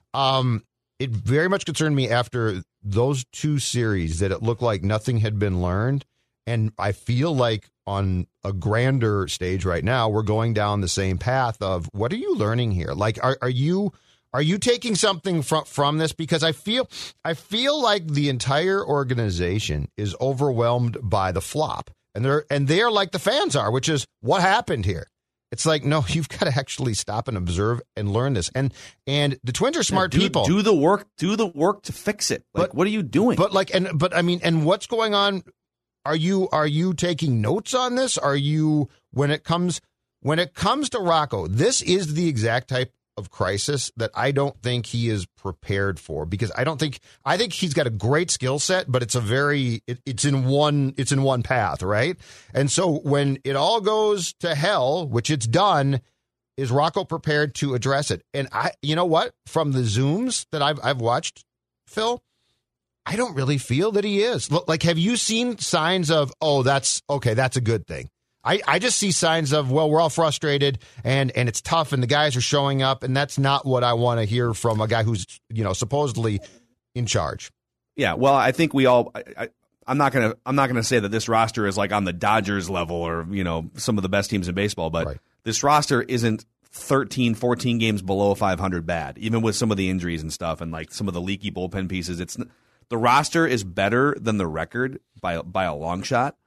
It very much concerned me after those two series that it looked like nothing had been learned, and I feel like on a grander stage right now, we're going down the same path of what are you learning here? Like, are you taking something from this? Because I feel like the entire organization is overwhelmed by the flop, and they're like the fans are, which is what happened here. It's like, no, you've got to actually stop and observe and learn this. And the Twins are smart people. Do the work to fix it. Like, what are you doing? And what's going on? Are you taking notes on this? Are you, when it comes to Rocco, this is the exact type of crisis that I don't think he is prepared for, because I think he's got a great skill set, but it's in one path, right? And so when it all goes to hell, which it's done, is Rocco prepared to address it? And you know what? From the Zooms that I've watched, Phil, I don't really feel that he is. Like, have you seen signs of, that's a good thing? I just see signs of, well, we're all frustrated and it's tough and the guys are showing up, and that's not what I want to hear from a guy who's, supposedly in charge. Yeah, well, I think we all I'm not gonna say that this roster is like on the Dodgers level or, some of the best teams in baseball, but right. This roster isn't 13, 14 games below 500 bad, even with some of the injuries and stuff and like some of the leaky bullpen pieces. The roster is better than the record by a long shot.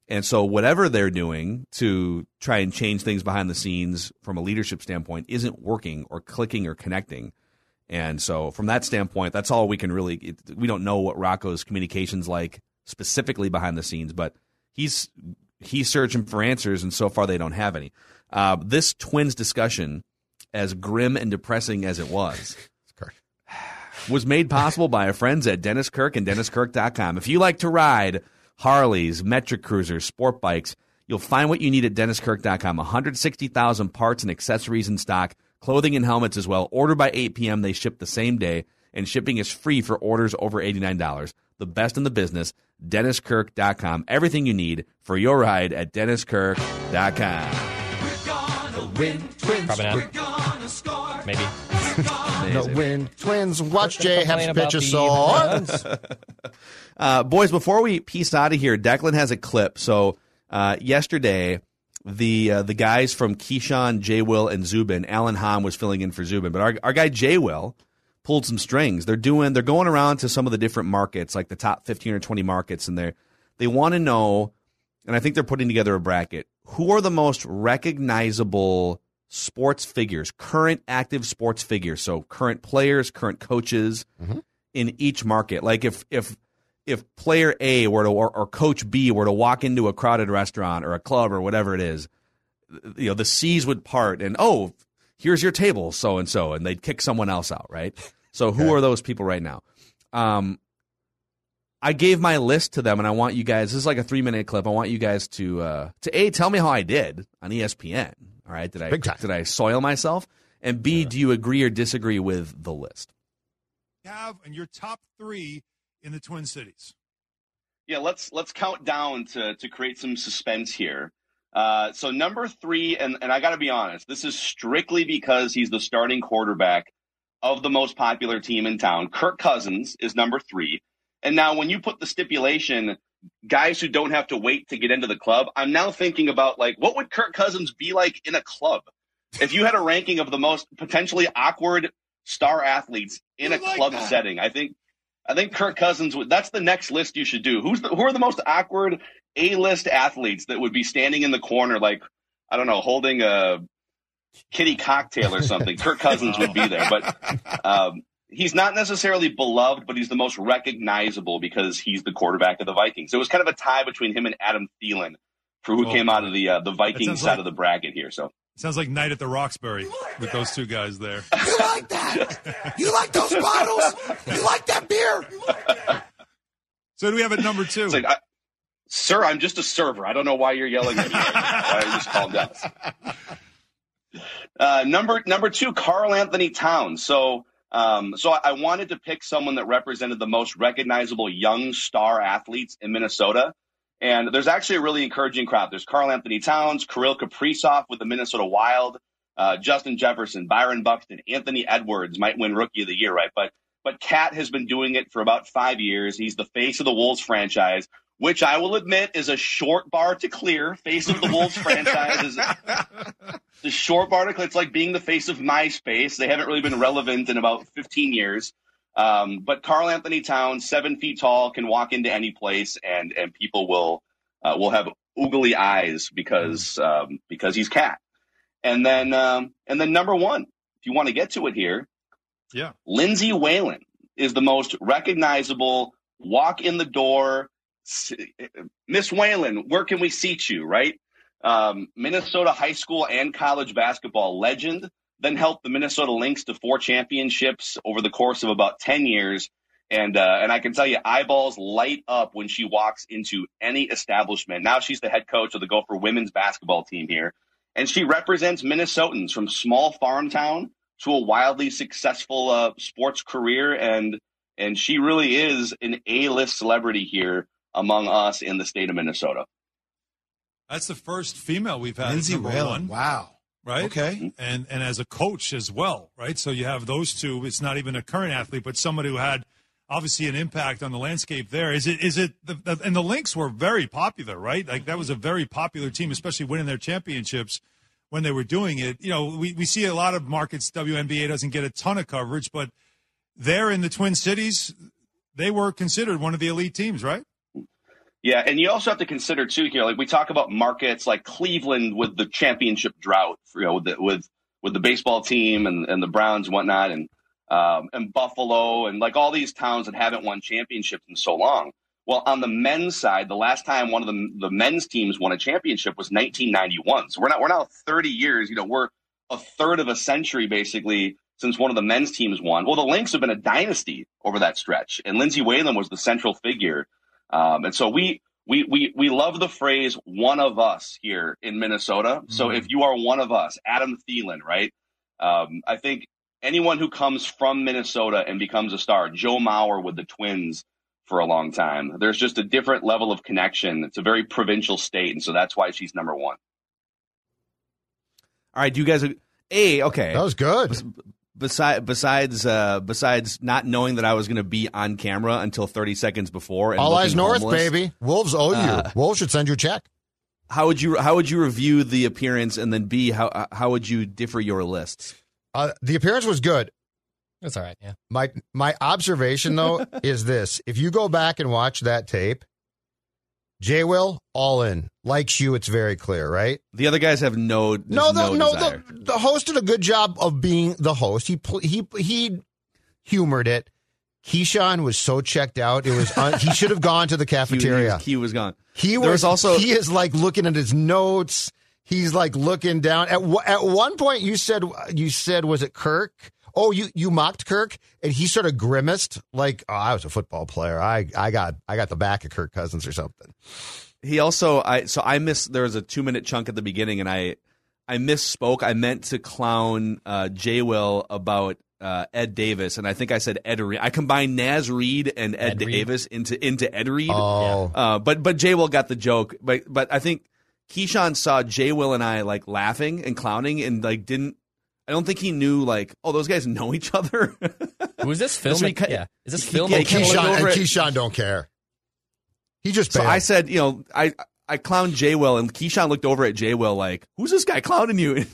And so whatever they're doing to try and change things behind the scenes from a leadership standpoint isn't working or clicking or connecting. And so from that standpoint, that's all we can really – we don't know what Rocco's communication's like specifically behind the scenes, but he's searching for answers, and so far they don't have any. This Twins discussion, as grim and depressing as it was made possible by our friends at Dennis Kirk and DennisKirk.com. If you like to ride – Harleys, metric cruisers, sport bikes, you'll find what you need at DennisKirk.com. 160,000 parts and accessories in stock, clothing and helmets as well. Order by 8 p.m. They ship the same day, and shipping is free for orders over $89. The best in the business, DennisKirk.com. Everything you need for your ride at DennisKirk.com. We're gonna win, Twins. Probably not. We're gonna score. Maybe. No win. Twins. Watch Jay have to Complain pitch a about song. Boys, before we piece out of here, Declan has a clip. So yesterday, the guys from Keyshawn, J. Will, and Zubin, Alan Hahn was filling in for Zubin, but our guy J. Will pulled some strings. They're going around to some of the different markets, like the top 15 or 20 markets, and they want to know, and I think they're putting together a bracket, who are the most recognizable sports figures, current active sports figures, so current players, current coaches in each market. Like if player A were to or coach B were to walk into a crowded restaurant or a club or whatever it is, the seas would part and here's your table, so and so, and they'd kick someone else out, right? So who are those people right now? I gave my list to them, and I want you guys. This is like a 3-minute clip. I want you guys to A, tell me how I did on ESPN. All right, did I soil myself? And B, do you agree or disagree with the list? And your top 3 in the Twin Cities. Yeah, let's count down to create some suspense here. So number 3, and I got to be honest, this is strictly because he's the starting quarterback of the most popular team in town. Kirk Cousins is number 3. And now when you put the stipulation, guys who don't have to wait to get into the club, I'm now thinking about, like, what would Kirk Cousins be like in a club? If you had a ranking of the most potentially awkward star athletes in a club setting, I think Kirk Cousins that's the next list you should do. Who are the most awkward A-list athletes that would be standing in the corner, like, I don't know, holding a kitty cocktail or something? Kirk Cousins would be there, but he's not necessarily beloved, but he's the most recognizable because he's the quarterback of the Vikings. So it was kind of a tie between him and Adam Thielen for who came out of the Vikings side of the bracket here. So sounds like Night at the Roxbury with those two guys there. You like that? You like those bottles? You like that beer? So do we have at number 2? It's like, sir, I'm just a server. I don't know why you're yelling at me. I just calm down. Number 2, Karl Anthony Towns. So I wanted to pick someone that represented the most recognizable young star athletes in Minnesota. And there's actually a really encouraging crowd. There's Karl Anthony Towns, Kirill Kaprizov with the Minnesota Wild, Justin Jefferson, Byron Buxton, Anthony Edwards might win Rookie of the Year, right? But Cat has been doing it for about 5 years. He's the face of the Wolves franchise, which I will admit is a short bar to clear. Face of the Wolves franchise is the short bar to clear. It's like being the face of MySpace. They haven't really been relevant in about 15 years. But Karl Anthony Towns, 7 feet tall, can walk into any place, and people will have oogly eyes because he's Cat. And then number 1, if you want to get to it here, Lindsay Whalen is the most recognizable. Walk in the door, Miss Whalen, where can we seat you? Right, Minnesota high school and college basketball legend. Then helped the Minnesota Lynx to 4 championships over the course of about 10 years. And I can tell you, eyeballs light up when she walks into any establishment. Now she's the head coach of the Gopher women's basketball team here. And she represents Minnesotans from small farm town to a wildly successful sports career. And she really is an A-list celebrity here among us in the state of Minnesota. That's the first female we've had. Lindsay Whalen. Wow. Right? Okay. And as a coach as well, right? So you have those two. It's not even a current athlete, but somebody who had obviously an impact on the landscape there. And the Lynx were very popular, right? Like that was a very popular team, especially winning their championships when they were doing it. You know, we see a lot of markets, WNBA doesn't get a ton of coverage, but there in the Twin Cities, they were considered one of the elite teams, right? Yeah, and you also have to consider too here, like we talk about markets like Cleveland with the championship drought, with the baseball team and the Browns and whatnot, and Buffalo and like all these towns that haven't won championships in so long. Well, on the men's side, the last time one of the men's teams won a championship was 1991. So we're now 30 years. We're a third of a century basically since one of the men's teams won. Well, the Lynx have been a dynasty over that stretch, and Lindsay Whalen was the central figure. And so we love the phrase "one of us" here in Minnesota. So if you are one of us, Adam Thielen, right? I think anyone who comes from Minnesota and becomes a star, Joe Mauer with the Twins for a long time, there's just a different level of connection. It's a very provincial state, and so that's why she's number one. All right, do you guys? Okay, that was good. Besides not knowing that I was going to be on camera until 30 seconds before, and all eyes north, homeless, baby. Wolves owe you. Wolves should send you a check. How would you review the appearance, and then B, how would you differ your lists? The appearance was good. That's all right. Yeah. My observation though is this: if you go back and watch that tape, J-Will all in, likes you. It's very clear, right? The other guys have no desire. The host did a good job of being the host. He humored it. Keyshawn was so checked out. It was he should have gone to the cafeteria. He was gone. He is like looking at his notes. He's like looking down. At one point, you said was it Kirk? Oh, you mocked Kirk, and he sort of grimaced like, "Oh, I was a football player. I got the back of Kirk Cousins or something." He also I missed. There was a 2-minute chunk at the beginning, and I misspoke. I meant to clown J-Will about Ed Davis, and I think I said Ed Reed. I combined Naz Reid and Ed Davis into Ed Reed. Oh, but J-Will got the joke. But I think Keyshawn saw J-Will and I like laughing and clowning, and like didn't. I don't think he knew, like, oh, those guys know each other. Who is this film? Is this film? Keyshawn don't care. He just so bailed. I said, I clowned J-Will, and Keyshawn looked over at J-Will like, who's this guy clowning you?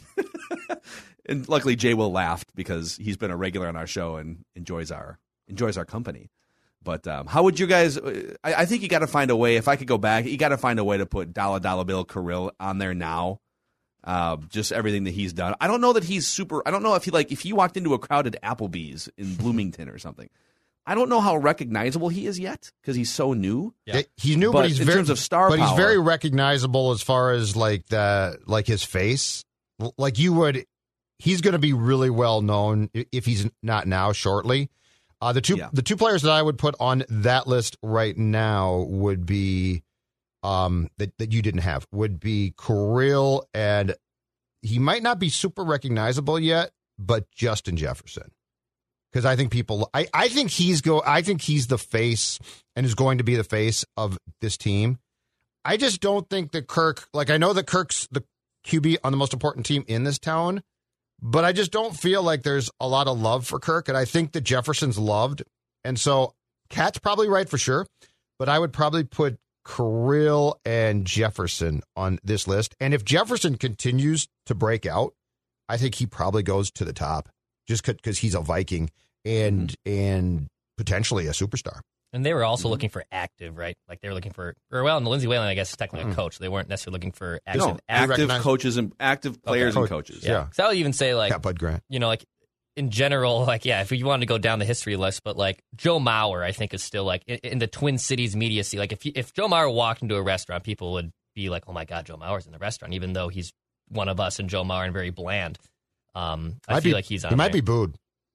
And luckily J-Will laughed because he's been a regular on our show and enjoys our company. But how would you guys? I think you got to find a way. If I could go back, you got to find a way to put Dollar Bill Kirill on there now. Just everything that he's done. I don't know that he's super. I don't know if he walked into a crowded Applebee's in Bloomington or something. I don't know how recognizable he is yet because he's so new. Yeah. He's new, but he's in terms of star power, he's very recognizable as far as like his face. Like he's going to be really well known if he's not now shortly. The two players that I would put on that list right now would be. That you didn't have would be Kirill, and he might not be super recognizable yet, but Justin Jefferson, because I think I think he's the face and is going to be the face of this team. I just don't think that Kirk, like I know that Kirk's the QB on the most important team in this town, but I just don't feel like there's a lot of love for Kirk, and I think that Jefferson's loved, and so Cat's probably right for sure, but I would probably put Kirill and Jefferson on this list. And if Jefferson continues to break out, I think he probably goes to the top just because he's a Viking and potentially a superstar. And they were also looking for active, right? Like they were looking for, and Lindsay Whalen, I guess, is technically a coach. They weren't necessarily looking for active coaches and active players and coaches. Yeah. So I would even say like, Bud Grant. Like in general, like, yeah, if you wanted to go down the history list, but like Joe Mauer, I think is still like in the Twin Cities media scene. Like if Joe Mauer walked into a restaurant, people would be like, oh my God, Joe Mauer's in the restaurant, even though he's one of us and Joe Mauer and very bland. I feel like he's on. He might be booed.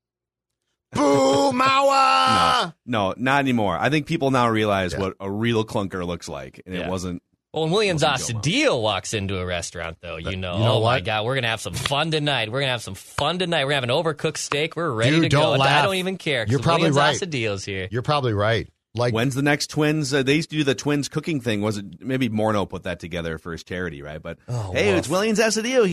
Boo, Mauer! No, not anymore. I think people now realize what a real clunker looks like, and it wasn't. Well, when Williams Astudillo walks into a restaurant, though, oh my God, we're going to have some fun tonight. We're going to have an overcooked steak. We're ready to go. Laugh. I don't even care. You're probably right. Astudillo's here. You're probably right. Like, when's the next Twins? They used to do the Twins cooking thing. Was it maybe Morneau put that together for his charity, right? But it's Williams Astudillo.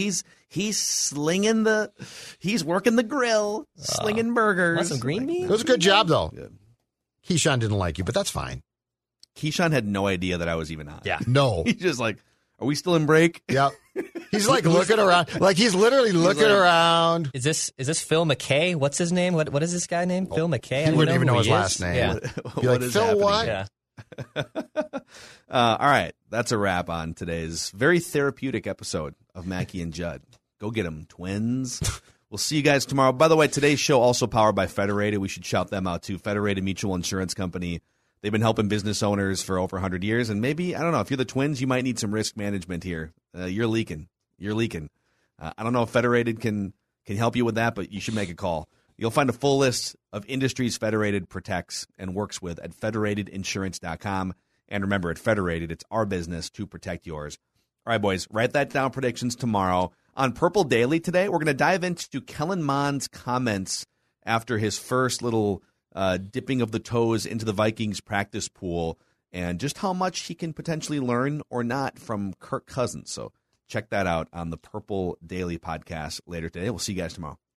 He's working the grill, slinging burgers. Want some green beans? It was a good job, though. Yeah. Keyshawn didn't like you, but that's fine. Keyshawn had no idea that I was even on. Yeah. No. He's just like, are we still in break? Yeah. He's like looking around. Like he's literally looking around. Is this Phil McKay? What's his name? What is this guy named? Phil McKay? He wouldn't even know his last name. Yeah. Be like, Phil what? Yeah. All right, that's a wrap on today's very therapeutic episode of Mackey and Judd. Go get them, twins. We'll see you guys tomorrow. By the way, today's show also powered by Federated. We should shout them out too. Federated Mutual Insurance Company. They've been helping business owners for over 100 years, and maybe, I don't know, if you're the Twins, you might need some risk management here. You're leaking. I don't know if Federated can help you with that, but you should make a call. You'll find a full list of industries Federated protects and works with at federatedinsurance.com. And remember, at Federated, it's our business to protect yours. All right, boys, write that down. Predictions tomorrow. On Purple Daily today, we're going to dive into Kellen Mond's comments after his first little dipping of the toes into the Vikings practice pool and just how much he can potentially learn or not from Kirk Cousins. So check that out on the Purple Daily podcast later today. We'll see you guys tomorrow.